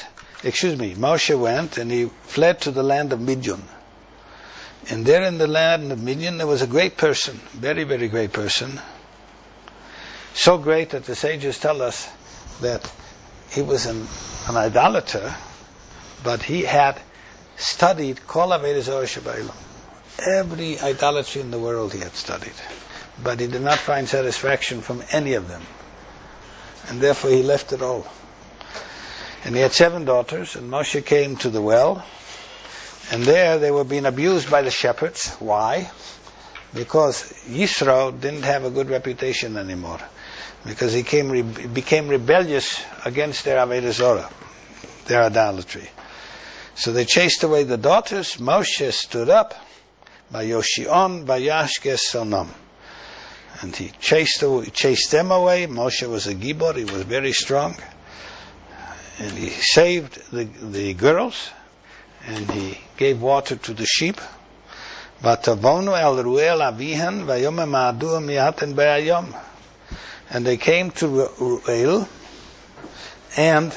went, and he fled to the land of Midian. And there in the land of Midian, there was a great person, very, very great person. So great that the sages tell us that he was an idolater, but he had studied Kol Avodah Zarah Shebaylam. Every idolatry in the world he had studied. But he did not find satisfaction from any of them. And therefore he left it all. And he had 7 daughters, and Moshe came to the well, and there they were being abused by the shepherds. Why? Because Yisro didn't have a good reputation anymore. Because he became rebellious against their Avodah Zarah, their idolatry. So they chased away the daughters. Moshe stood up, Vayoshion Vayashkes Sonam. And he chased them away. Moshe was a gibor, he was very strong. And he saved the girls, and he gave water to the sheep. Vatavonu el Ruel avihan vayom ma'adu miaten be'ayom. And they came to Ruel, and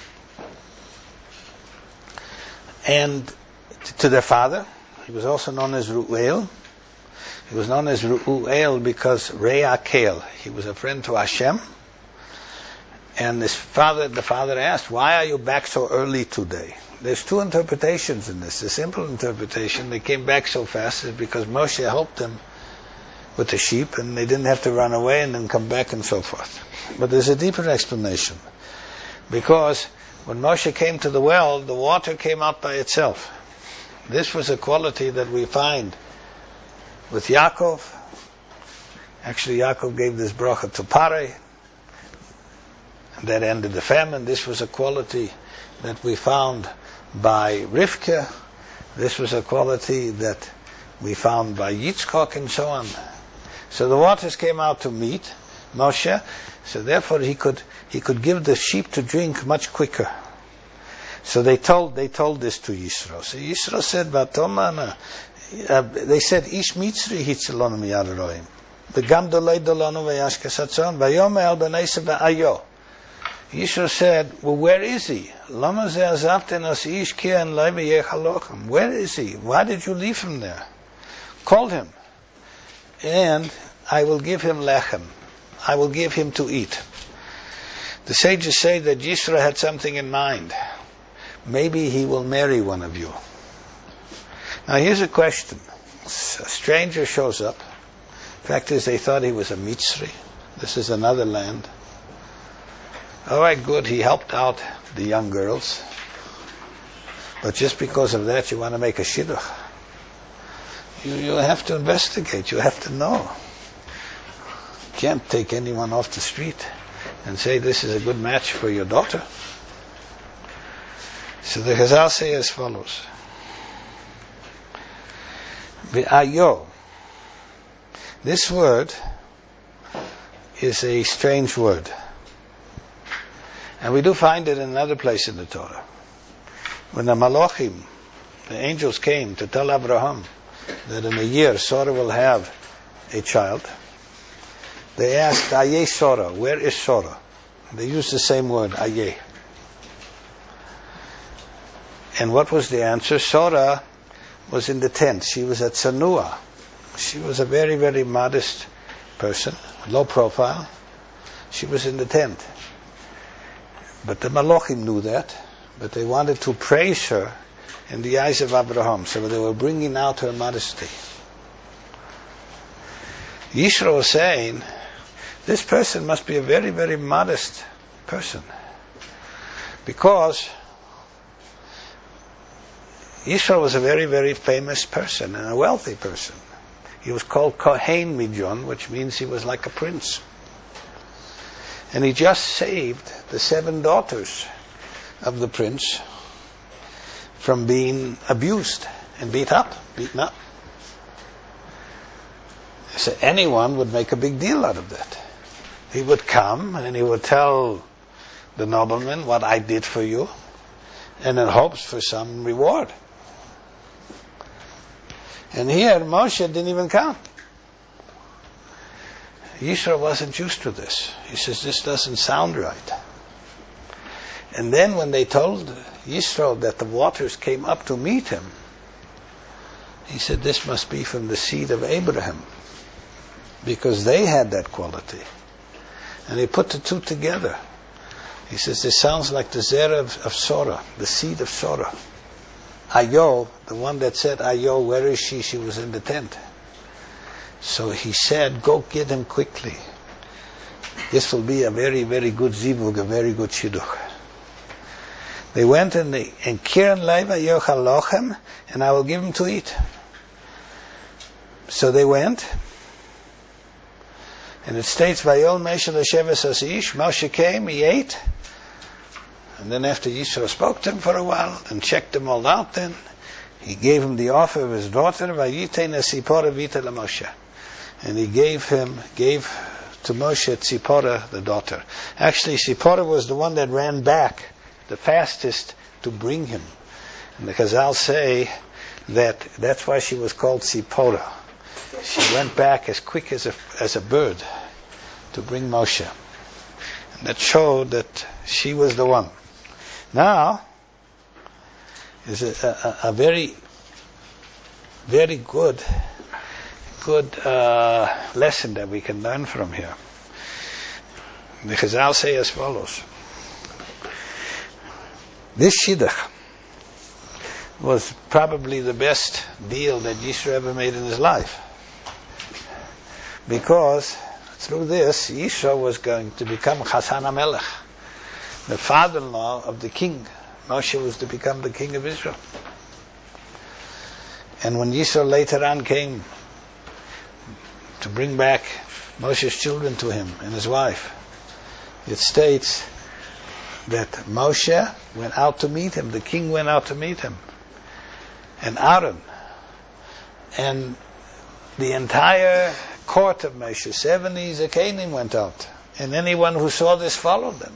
to their father. He was also known as Ruel. He was known as Ruel because Re'akel. He was a friend to Hashem. And the father asked, "Why are you back so early today?" There's 2 interpretations in this. The simple interpretation, they came back so fast, is because Moshe helped them with the sheep, and they didn't have to run away and then come back and so forth. But there's a deeper explanation. Because when Moshe came to the well, the water came out by itself. This was a quality that we find with Yaakov. Actually, Yaakov gave this bracha to Pare. That ended the famine. This was a quality that we found by Rivka. This was a quality that we found by Yitzchak and so on. So the waters came out to meet Moshe. So therefore he could give the sheep to drink much quicker. So they told this to Yisro. So Yisro said, "Vatomana." They said, "Ish Mitzri hitzilonu miyad Elohim. V'gam dolei dolonu v'yashkes hatzon v'yomei al b'nei v'ayo." Yisro said, "Well, where is he? Where is he? Why did you leave him there? Call him, and I will give him lechem. I will give him to eat." The sages say that Yisro had something in mind. Maybe he will marry one of you. Now here's a question. A stranger shows up. Fact is, they thought he was a Mitzri. This is another land. All right, good. He helped out the young girls. But just because of that, you want to make a shidduch. You have to investigate. You have to know. You can't take anyone off the street and say this is a good match for your daughter. So the Chazal say as follows. V'ayo. This word is a strange word. And we do find it in another place in the Torah. When the Malachim, the angels, came to tell Abraham that in a year Sarah will have a child, they asked, Ayeh Sarah, where is Sarah? They used the same word, Ayeh. And what was the answer? Sarah was in the tent. She was at Sanua. She was a very, very modest person, low profile. She was in the tent. But the Malachim knew that, but they wanted to praise her in the eyes of Abraham, so they were bringing out her modesty. Yishro was saying, this person must be a very, very modest person, because Yishro was a very, very famous person and a wealthy person. He was called Kohen Midyon, which means he was like a prince. And he just saved the 7 daughters of the prince from being abused and beaten up. So anyone would make a big deal out of that. He would come and he would tell the nobleman what I did for you, and in hopes for some reward. And here Moshe didn't even come. Yisro wasn't used to this. He says, this doesn't sound right. And then when they told Yisro that the waters came up to meet him, he said, this must be from the seed of Abraham, because they had that quality. And he put the two together. He says, this sounds like the zera of Sora, the seed of Sora. Ayo, the one that said, Ayo, where is she? She was in the tent. So he said, go get him quickly. This will be a very, very good zivug, a very good shidduch. They went and Kiran Leiva Yochal Lochem, and I will give him to eat. So they went, and it states, Vayol Meshel Hasheves Asish, Moshe came, he ate, and then after Yisro spoke to him for a while and checked them all out, then he gave him the offer of his daughter, Vayitein Sipora Vita LaMoshe. And he gave to Moshe Tzipora, the daughter. Actually, Tzipora was the one that ran back the fastest to bring him. And the Chazal say that that's why she was called Tzipora. She went back as quick as a bird to bring Moshe. And that showed that she was the one. Now, is a very, very good lesson that we can learn from here. The Chazal say as follows. This shidduch was probably the best deal that Yisro ever made in his life. Because through this, Yisro was going to become Chassan HaMelech, the father-in-law of the king. Moshe was to become the king of Israel. And when Yisro later on came to bring back Moshe's children to him and his wife, it states that Moshe went out to meet him, the king went out to meet him, and Aaron, and the entire court of Moshe, 70 Zakanim went out, and anyone who saw this followed them.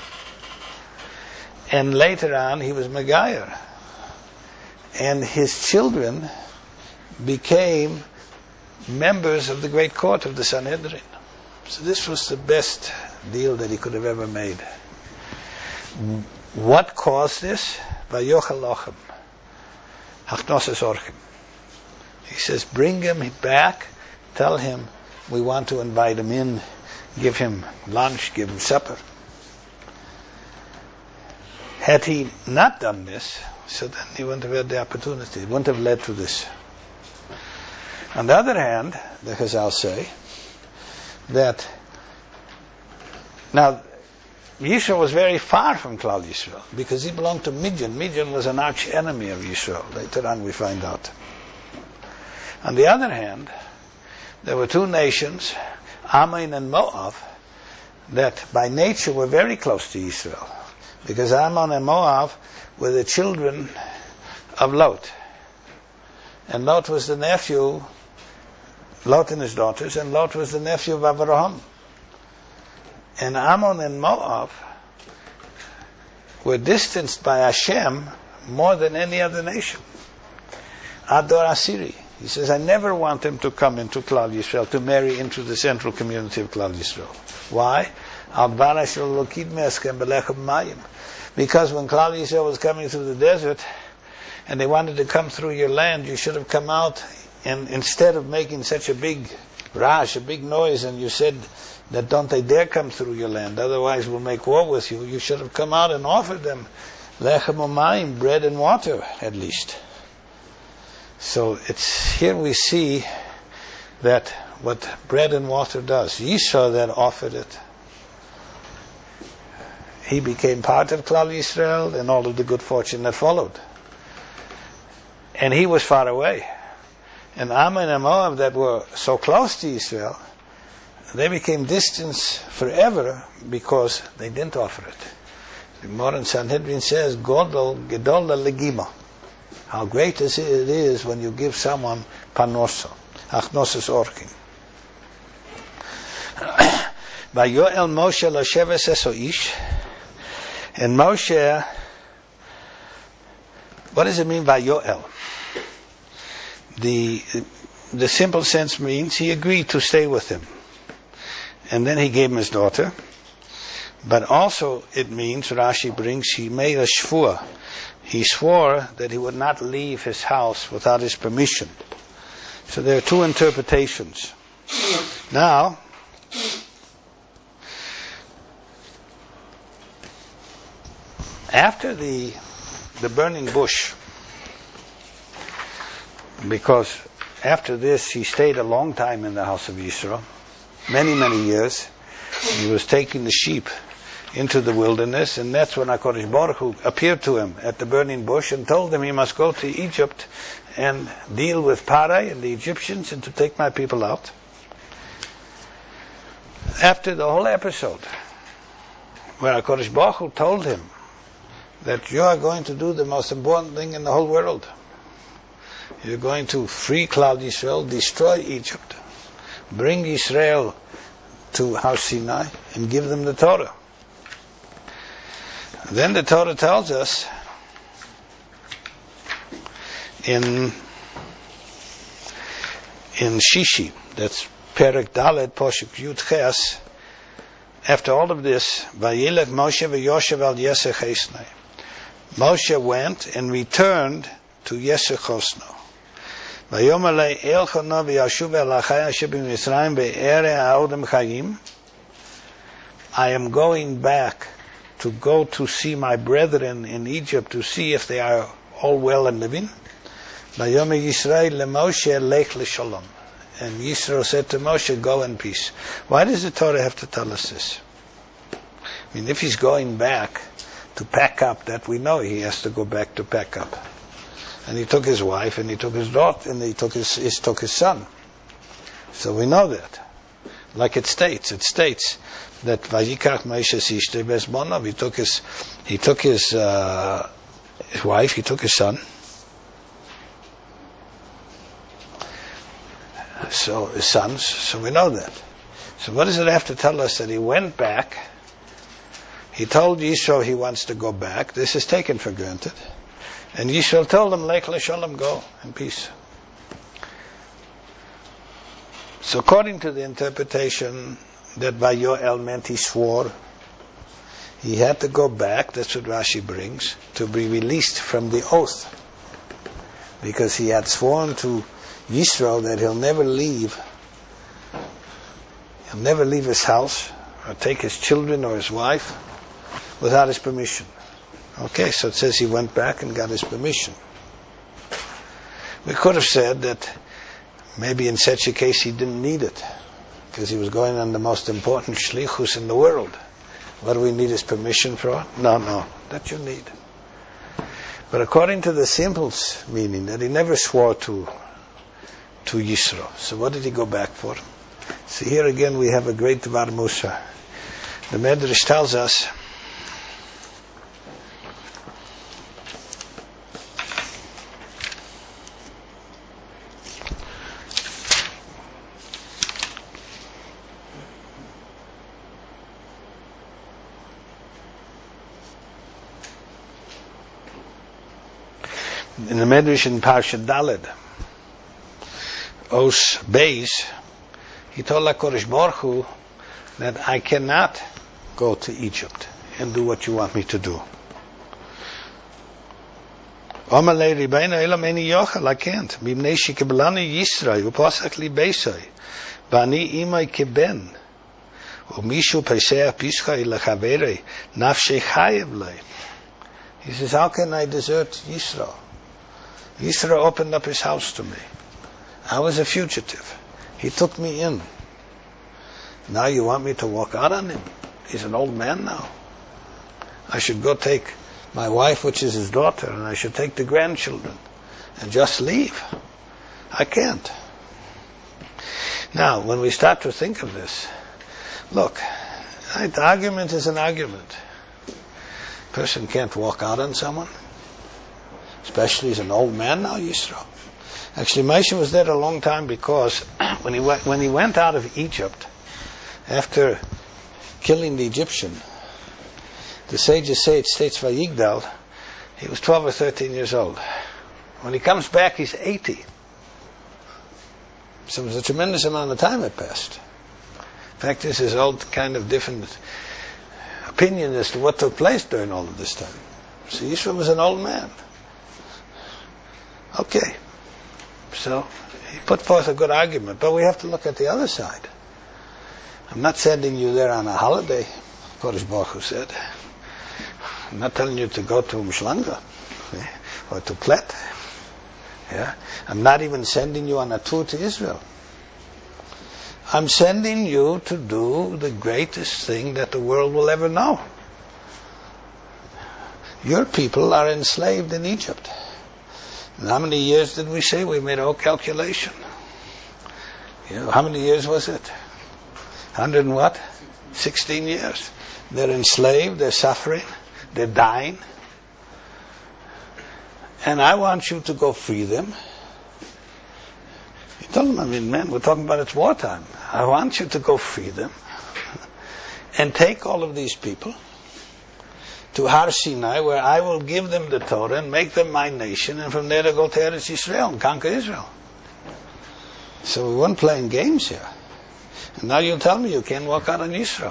And later on he was Megayer, and his children became members of the great court of the Sanhedrin. So this was the best deal that he could have ever made. What caused this? Vayochal lochem, hachnoses orchim. He says, bring him back, tell him we want to invite him in, give him lunch, give him supper. Had he not done this, So then he wouldn't have had the opportunity. It wouldn't have led to this. On the other hand, the Chazal say that now Yisro was very far from Klal Yisrael because he belonged to Midian. Midian was an arch enemy of Yisrael. Later on we find out. On the other hand, there were two nations, Ammon and Moab, that by nature were very close to Israel, because Ammon and Moab were the children of Lot. And Lot was the nephew, Lot and his daughters, and Lot was the nephew of Abraham. And Ammon and Moab were distanced by Hashem more than any other nation. Ador Asiri. He says, I never want him to come into Klal Yisrael, to marry into the central community of Klal Yisrael. Why? Because when Klal Yisrael was coming through the desert, and they wanted to come through your land, you should have come out, and instead of making such a big rash, a big noise, and you said that don't they dare come through your land, otherwise we'll make war with you, you should have come out and offered them lechem u'mayim, bread and water, at least. So it's here we see that what bread and water does. Yisro that offered it. He became part of Klal Yisrael and all of the good fortune that followed. And he was far away. And Ammon and Moab that were so close to Israel, they became distant forever because they didn't offer it. The modern Sanhedrin says, Gedol legima. How great it is when you give someone panosa, achnosus orkin. Vayoel Moshe l'sheves eso ish. And Moshe, what does it mean by Yoel? The simple sense means he agreed to stay with him. And then he gave him his daughter. But also it means, Rashi brings, he made a shvur. He swore that he would not leave his house without his permission. So there are two interpretations. Now, after the burning bush, because after this he stayed a long time in the house of Yisro, many, many years. He was taking the sheep into the wilderness, and that's when HaKadosh Baruch Hu appeared to him at the burning bush and told him he must go to Egypt and deal with Parai and the Egyptians and to take my people out. After the whole episode, where HaKadosh Baruch Hu told him that you are going to do the most important thing in the whole world. You're going to free Klal Yisrael, destroy Egypt, bring Israel to Har Sinai, and give them the Torah. Then the Torah tells us in Shishi, that's Perek Dalet Poshuk Yud Ches, after all of this, Vayilech Moshe v'Yoshev al Yesech Chosno. Moshe went and returned to Yesech Chosno. Vayomer le Elchono v'Yashuv el Achai asher b'Mitzrayim be'ereh ha'odem chayim. I am going back to go to see my brethren in Egypt to see if they are all well and living. Vayomer Yisrael le Moshe lech l'shalom. And Yisro said to Moshe, go in peace. Why does the Torah have to tell us this? I mean, if he's going back to pack up, that we know he has to go back to pack up. And he took his wife, and he took his daughter, and he took his son. So we know that. Like it states that Vayikach Moshe Ishtei Bezbonav, he took his wife, he took his son. So his sons, so we know that. So what does it have to tell us that he went back? He told Yisro he wants to go back. This is taken for granted. And Yisro told him, Lech l'shalom, go in peace. So according to the interpretation that Vayoel meant he swore, he had to go back, that's what Rashi brings, to be released from the oath. Because he had sworn to Yisro that he'll never leave his house or take his children or his wife without his permission. Okay, so it says he went back and got his permission. We could have said that maybe in such a case he didn't need it, because he was going on the most important shlichus in the world. What do we need his permission for? No, that you need. But according to the simple's meaning, that he never swore to Yisro. So what did he go back for? So here again we have a great Dvar Musa. The Medrash tells us in the Medrash in Parsha Daled, Os Beis, he told HaKadosh Baruch Hu that I cannot go to Egypt and do what you want me to do. Amalei Ribeinu Elam Eni Yochel, I can't. Bimnei Shekibelani Yisrael Uposach Li Beisai Bani Imai Keben Umishu Peseach Pischai Lechaverei Nafshei Chayev Lei. He says, how can I desert Yisro? Yisro opened up his house to me. I was a fugitive. He took me in. Now you want me to walk out on him? He's an old man now. I should go take my wife, which is his daughter, and I should take the grandchildren and just leave. I can't. Now, when we start to think of this, look, the argument is an argument. A person can't walk out on someone, especially he's an old man now, Yisro. Actually, Moshe was there a long time, because when he went out of Egypt, after killing the Egyptian, the sages say, it states Vayigdal, he was 12 or 13 years old. When he comes back, he's 80. So it was a tremendous amount of time had passed. In fact, this is all kind of different opinion as to what took place during all of this time. So Yisro was an old man. Okay. So he put forth a good argument, but we have to look at the other side. I'm not sending you there on a holiday, Kodesh Baruch Hu said. I'm not telling you to go to Mshlanga or to Plet. Yeah? I'm not even sending you on a tour to Israel. I'm sending you to do the greatest thing that the world will ever know. Your people are enslaved in Egypt. And how many years did we say? We made a whole calculation. How many years was it? 100 and what? 16 years. They're enslaved, they're suffering, they're dying. And I want you to go free them. He told them, man, we're talking about it's wartime. I want you to go free them. And take all of these people to Har Sinai, where I will give them the Torah and make them my nation, and from there to go to Eretz Yisrael and conquer Israel. So we weren't playing games here. And now you tell me you can't walk out on Yisrael.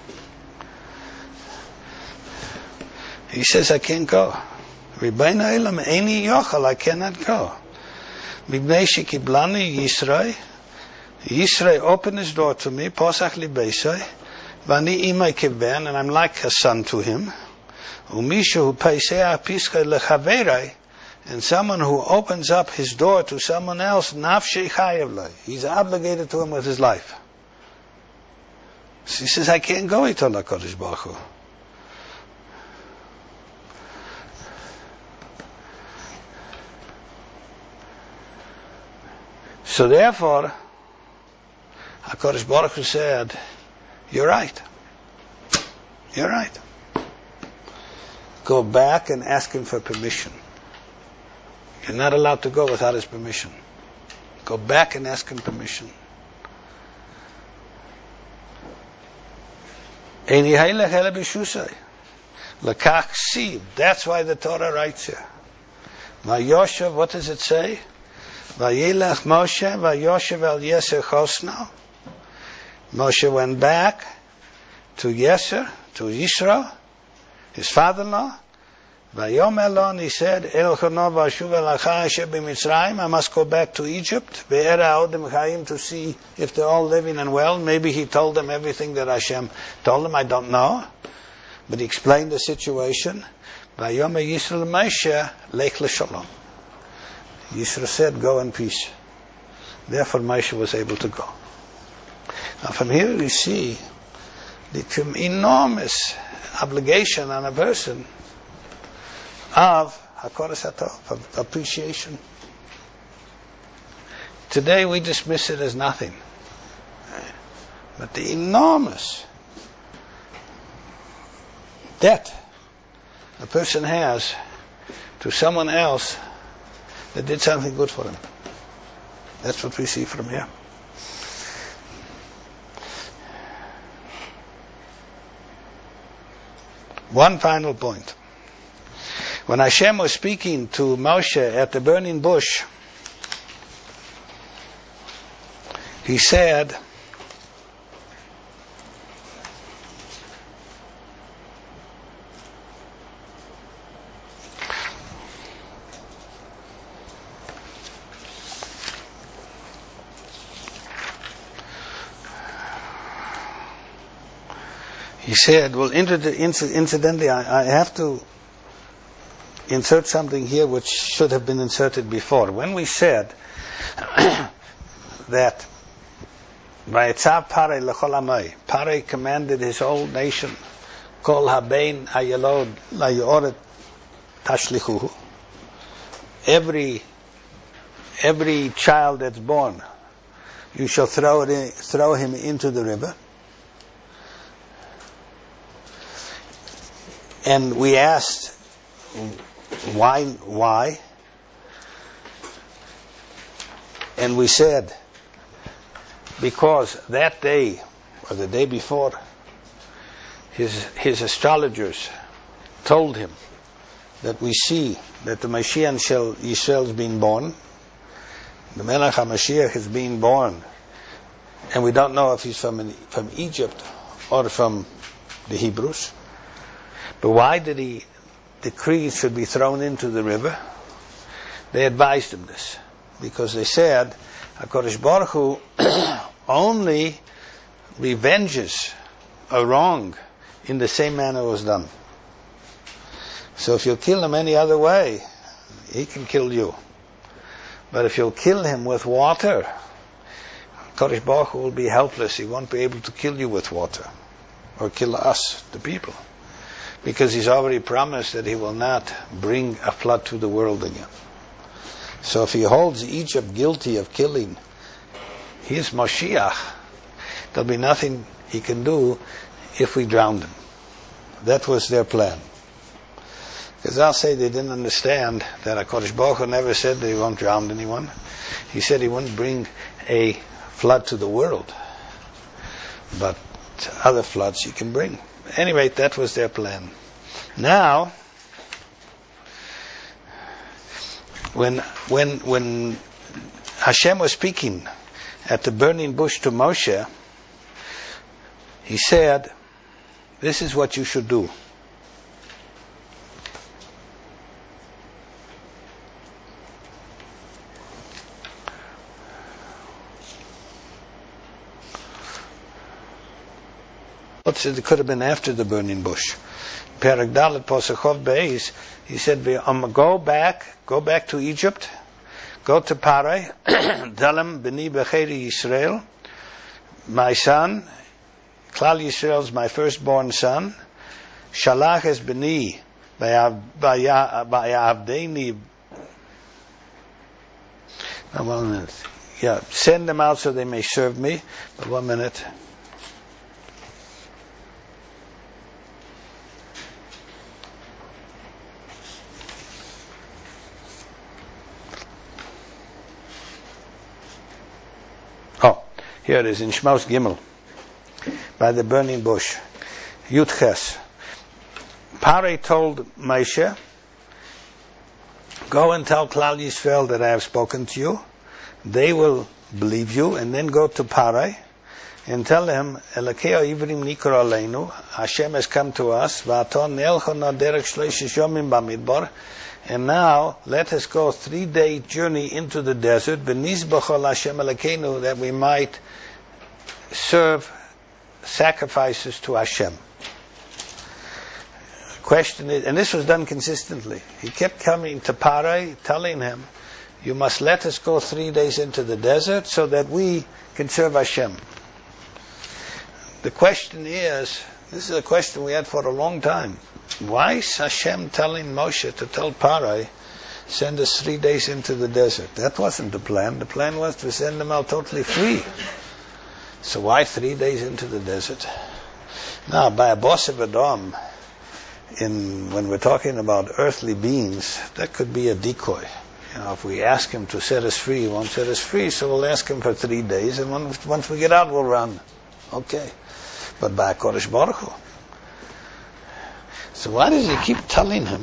He says, I can't go. Ribeinu Elam Eini Yochel, I cannot go. Mibnei Shekiblani Yisrael. Yisrael opened his door to me, Posach Li Beisai, Vani Imai Keben, and I'm like a son to him. Umishu hu Peisei Pischai Lechaverei, and someone who opens up his door to someone else, Nafshei Chayev Lei. He's obligated to him with his life. So he says, I can't go, he told HaKadosh Baruch Hu. So therefore, HaKadosh Baruch Hu said, you're right. You're right. Go back and ask him for permission. You're not allowed to go without his permission. Go back and ask him permission. That's why the Torah writes here. Vayoshev, what does it say? Vayelech Moshe, Vayoshev el Yeser Chosno. Moshe went back to Yeser, to Yisro, his father-in-law. Vayom Elon, he said, El Chono Vashuv El Achai Asher b'Mitzrayim, I must go back to Egypt, Be'era Odim Chaim, to see if they're all living and well. Maybe he told them everything that Hashem told him, I don't know. But he explained the situation. Vayomer Yisro Moshe, Lech L'Shalom. Yisro said, go in peace. Therefore Moshe was able to go. Now from here we see the enormous obligation on a person of Hakoras HaTov, of appreciation. Today we dismiss it as nothing. But the enormous debt a person has to someone else that did something good for him. That's what we see from here. One final point. When Hashem was speaking to Moshe at the burning bush, he said, well, incidentally, I have to insert something here which should have been inserted before. When we said that Vayetzav Parei L'chol Amay, Parei commanded his whole nation, Kol Habein Hayelod Layoret Tashlichuhu, every child that's born, you shall throw him into the river. And we asked, why? And we said, because that day, or the day before, his astrologers told him that we see that the Mashiach Yisrael is being born, the Melech HaMashiach is being born, and we don't know if he's from Egypt or from the Hebrews. But why did he decree it should be thrown into the river? They advised him this, because they said, HaKadosh Baruch Hu only revenges a wrong in the same manner it was done. So if you kill him any other way, he can kill you. But if you'll kill him with water, HaKadosh Baruch Hu will be helpless. He won't be able to kill you with water, or kill us, the people. Because he's already promised that he will not bring a flood to the world again. So if he holds Egypt guilty of killing his Moshiach, there'll be nothing he can do if we drown him. That was their plan. Because I'll say they didn't understand that HaKadosh Baruch Hu never said that he won't drown anyone. He said he wouldn't bring a flood to the world. But other floods he can bring. Anyway, that was their plan. Now, when Hashem was speaking at the burning bush to Moshe, he said, this is what you should do. It could have been after the burning bush. Perek Dalet Posachov Beis, he said, go back to Egypt, go to Parai, tell him, B'ni B'cheri Yisrael, my son, Klal Yisrael is my firstborn son, Shalach es B'ni, B'yavdeni, send them out so they may serve me. But 1 minute. Here it is in Shmos Gimel, by the burning bush. Yudches. Parei told Moshe, go and tell Klal Yisrael that I have spoken to you. They will believe you, and then go to Parei and tell him, Elokei Ivrim Nikor Aleinu, Hashem has come to us, V'aton Nelcho na derech shleishish yomim b'midbar, and now let us go 3-day journey into the desert, B'nizbachol Hashem Elokeinu, that we might serve sacrifices to Hashem. question is, and this was done consistently, he kept coming to Parai, telling him, you must let us go 3 days into the desert so that we can serve Hashem. The question is, this is a question we had for a long time. Why is Hashem telling Moshe to tell Parai, send us 3 days into the desert? That wasn't the plan. The plan was to send them out totally free. So why 3 days into the desert? Now, by a boss of Adam, when we're talking about earthly beings, that could be a decoy. If we ask him to set us free, he won't set us free, so we'll ask him for 3 days, and once we get out, we'll run. Okay. But by HaKadosh Baruch Hu. So why does he keep telling him,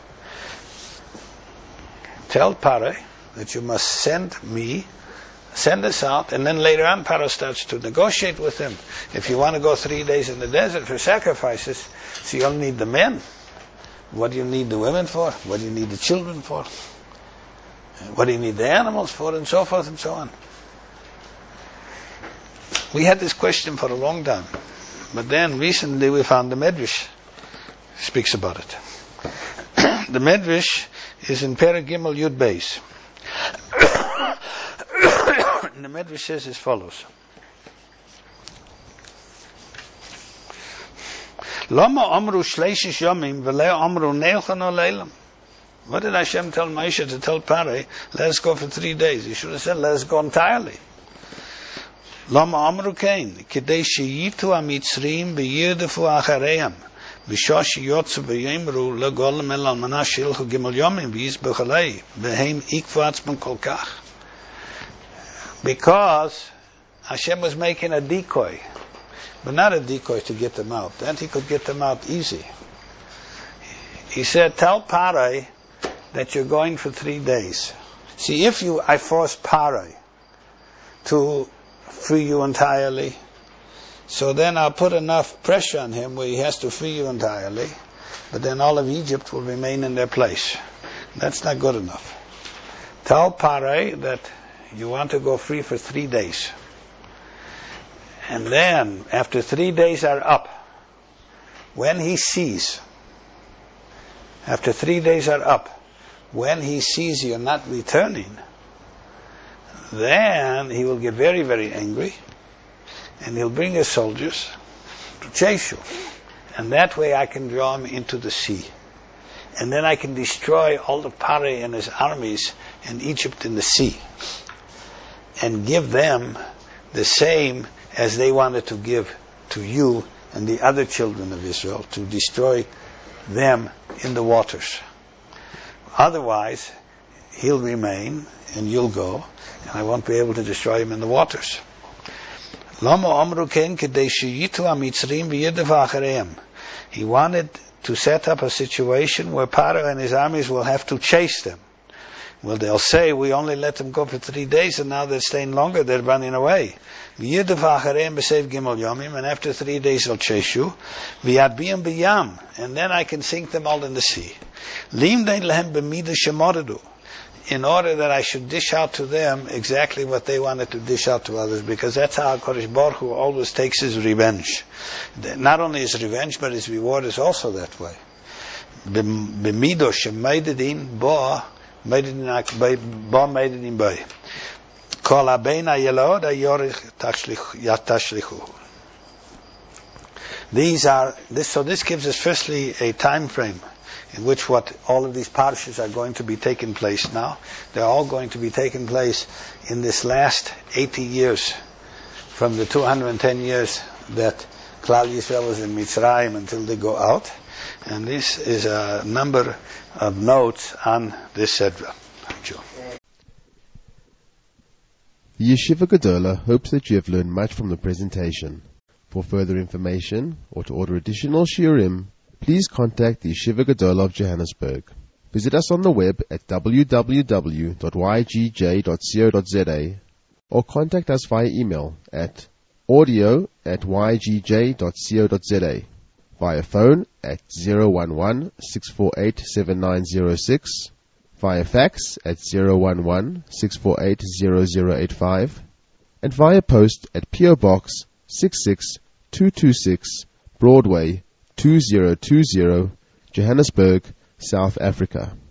tell Parai that you must send us out, and then later on Parai starts to negotiate with him. If you want to go 3 days in the desert for sacrifices, so you'll need the men. What do you need the women for? What do you need the children for? What do you need the animals for? And so forth and so on. We had this question for a long time. But then recently we found the Medrash speaks about it. The Medrash is in Perek Gimel Yud Beis. And the Medrash says as follows. Lama amru shleishish yomim v'lei amru neilchan oleilam. What did Hashem tell Moshe to tell Parai? Let us go for 3 days. He should have said, let us go entirely. Lama amru kain, kidei sheyitu hamitzrim b'yirdefu achareim, b'shosh yotzu b'yimru legolem el almana shilchu gimel yomim v'yizbech alei, v'heim ikvu atzman kol kach. Because Hashem was making a decoy, but not a decoy to get them out. Then he could get them out easy. He said, tell Parai that you're going for 3 days. See, I force Parai to free you entirely, so then I'll put enough pressure on him where he has to free you entirely, but then all of Egypt will remain in their place. That's not good enough. Tell Parai that you want to go free for 3 days. And then, after 3 days are up, when he sees, after 3 days are up, when he sees you're not returning, then he will get very, very angry, and he'll bring his soldiers to chase you. And that way I can draw him into the sea. And then I can destroy all the Parai and his armies in Egypt in the sea. And give them the same as they wanted to give to you and the other children of Israel, to destroy them in the waters. Otherwise, he'll remain and you'll go, and I won't be able to destroy him in the waters. He wanted to set up a situation where Pharaoh and his armies will have to chase them. Well, they'll say, we only let them go for 3 days, and now they're staying longer, they're running away. And after 3 days they'll chase you. And then I can sink them all in the sea. In order that I should dish out to them exactly what they wanted to dish out to others, because that's how HaKadosh Baruch Hu always takes his revenge. Not only his revenge, but his reward is also that way. So this gives us firstly a time frame in which all of these parashas are going to be taking place now. They're all going to be taking place in this last 80 years, from the 210 years that Klal Yisrael was in Mitzrayim until they go out. And this is a number of notes on this Sedra. Thank you. The Yeshiva Gedola hopes that you have learned much from the presentation. For further information or to order additional shiurim, please contact the Yeshiva Gedola of Johannesburg. Visit us on the web at www.ygj.co.za or contact us via email at audio@ygj.co.za, via phone at 011-648-7906, via fax at 011-648-0085, and via post at P.O. Box 66226, Broadway, 2020, Johannesburg, South Africa.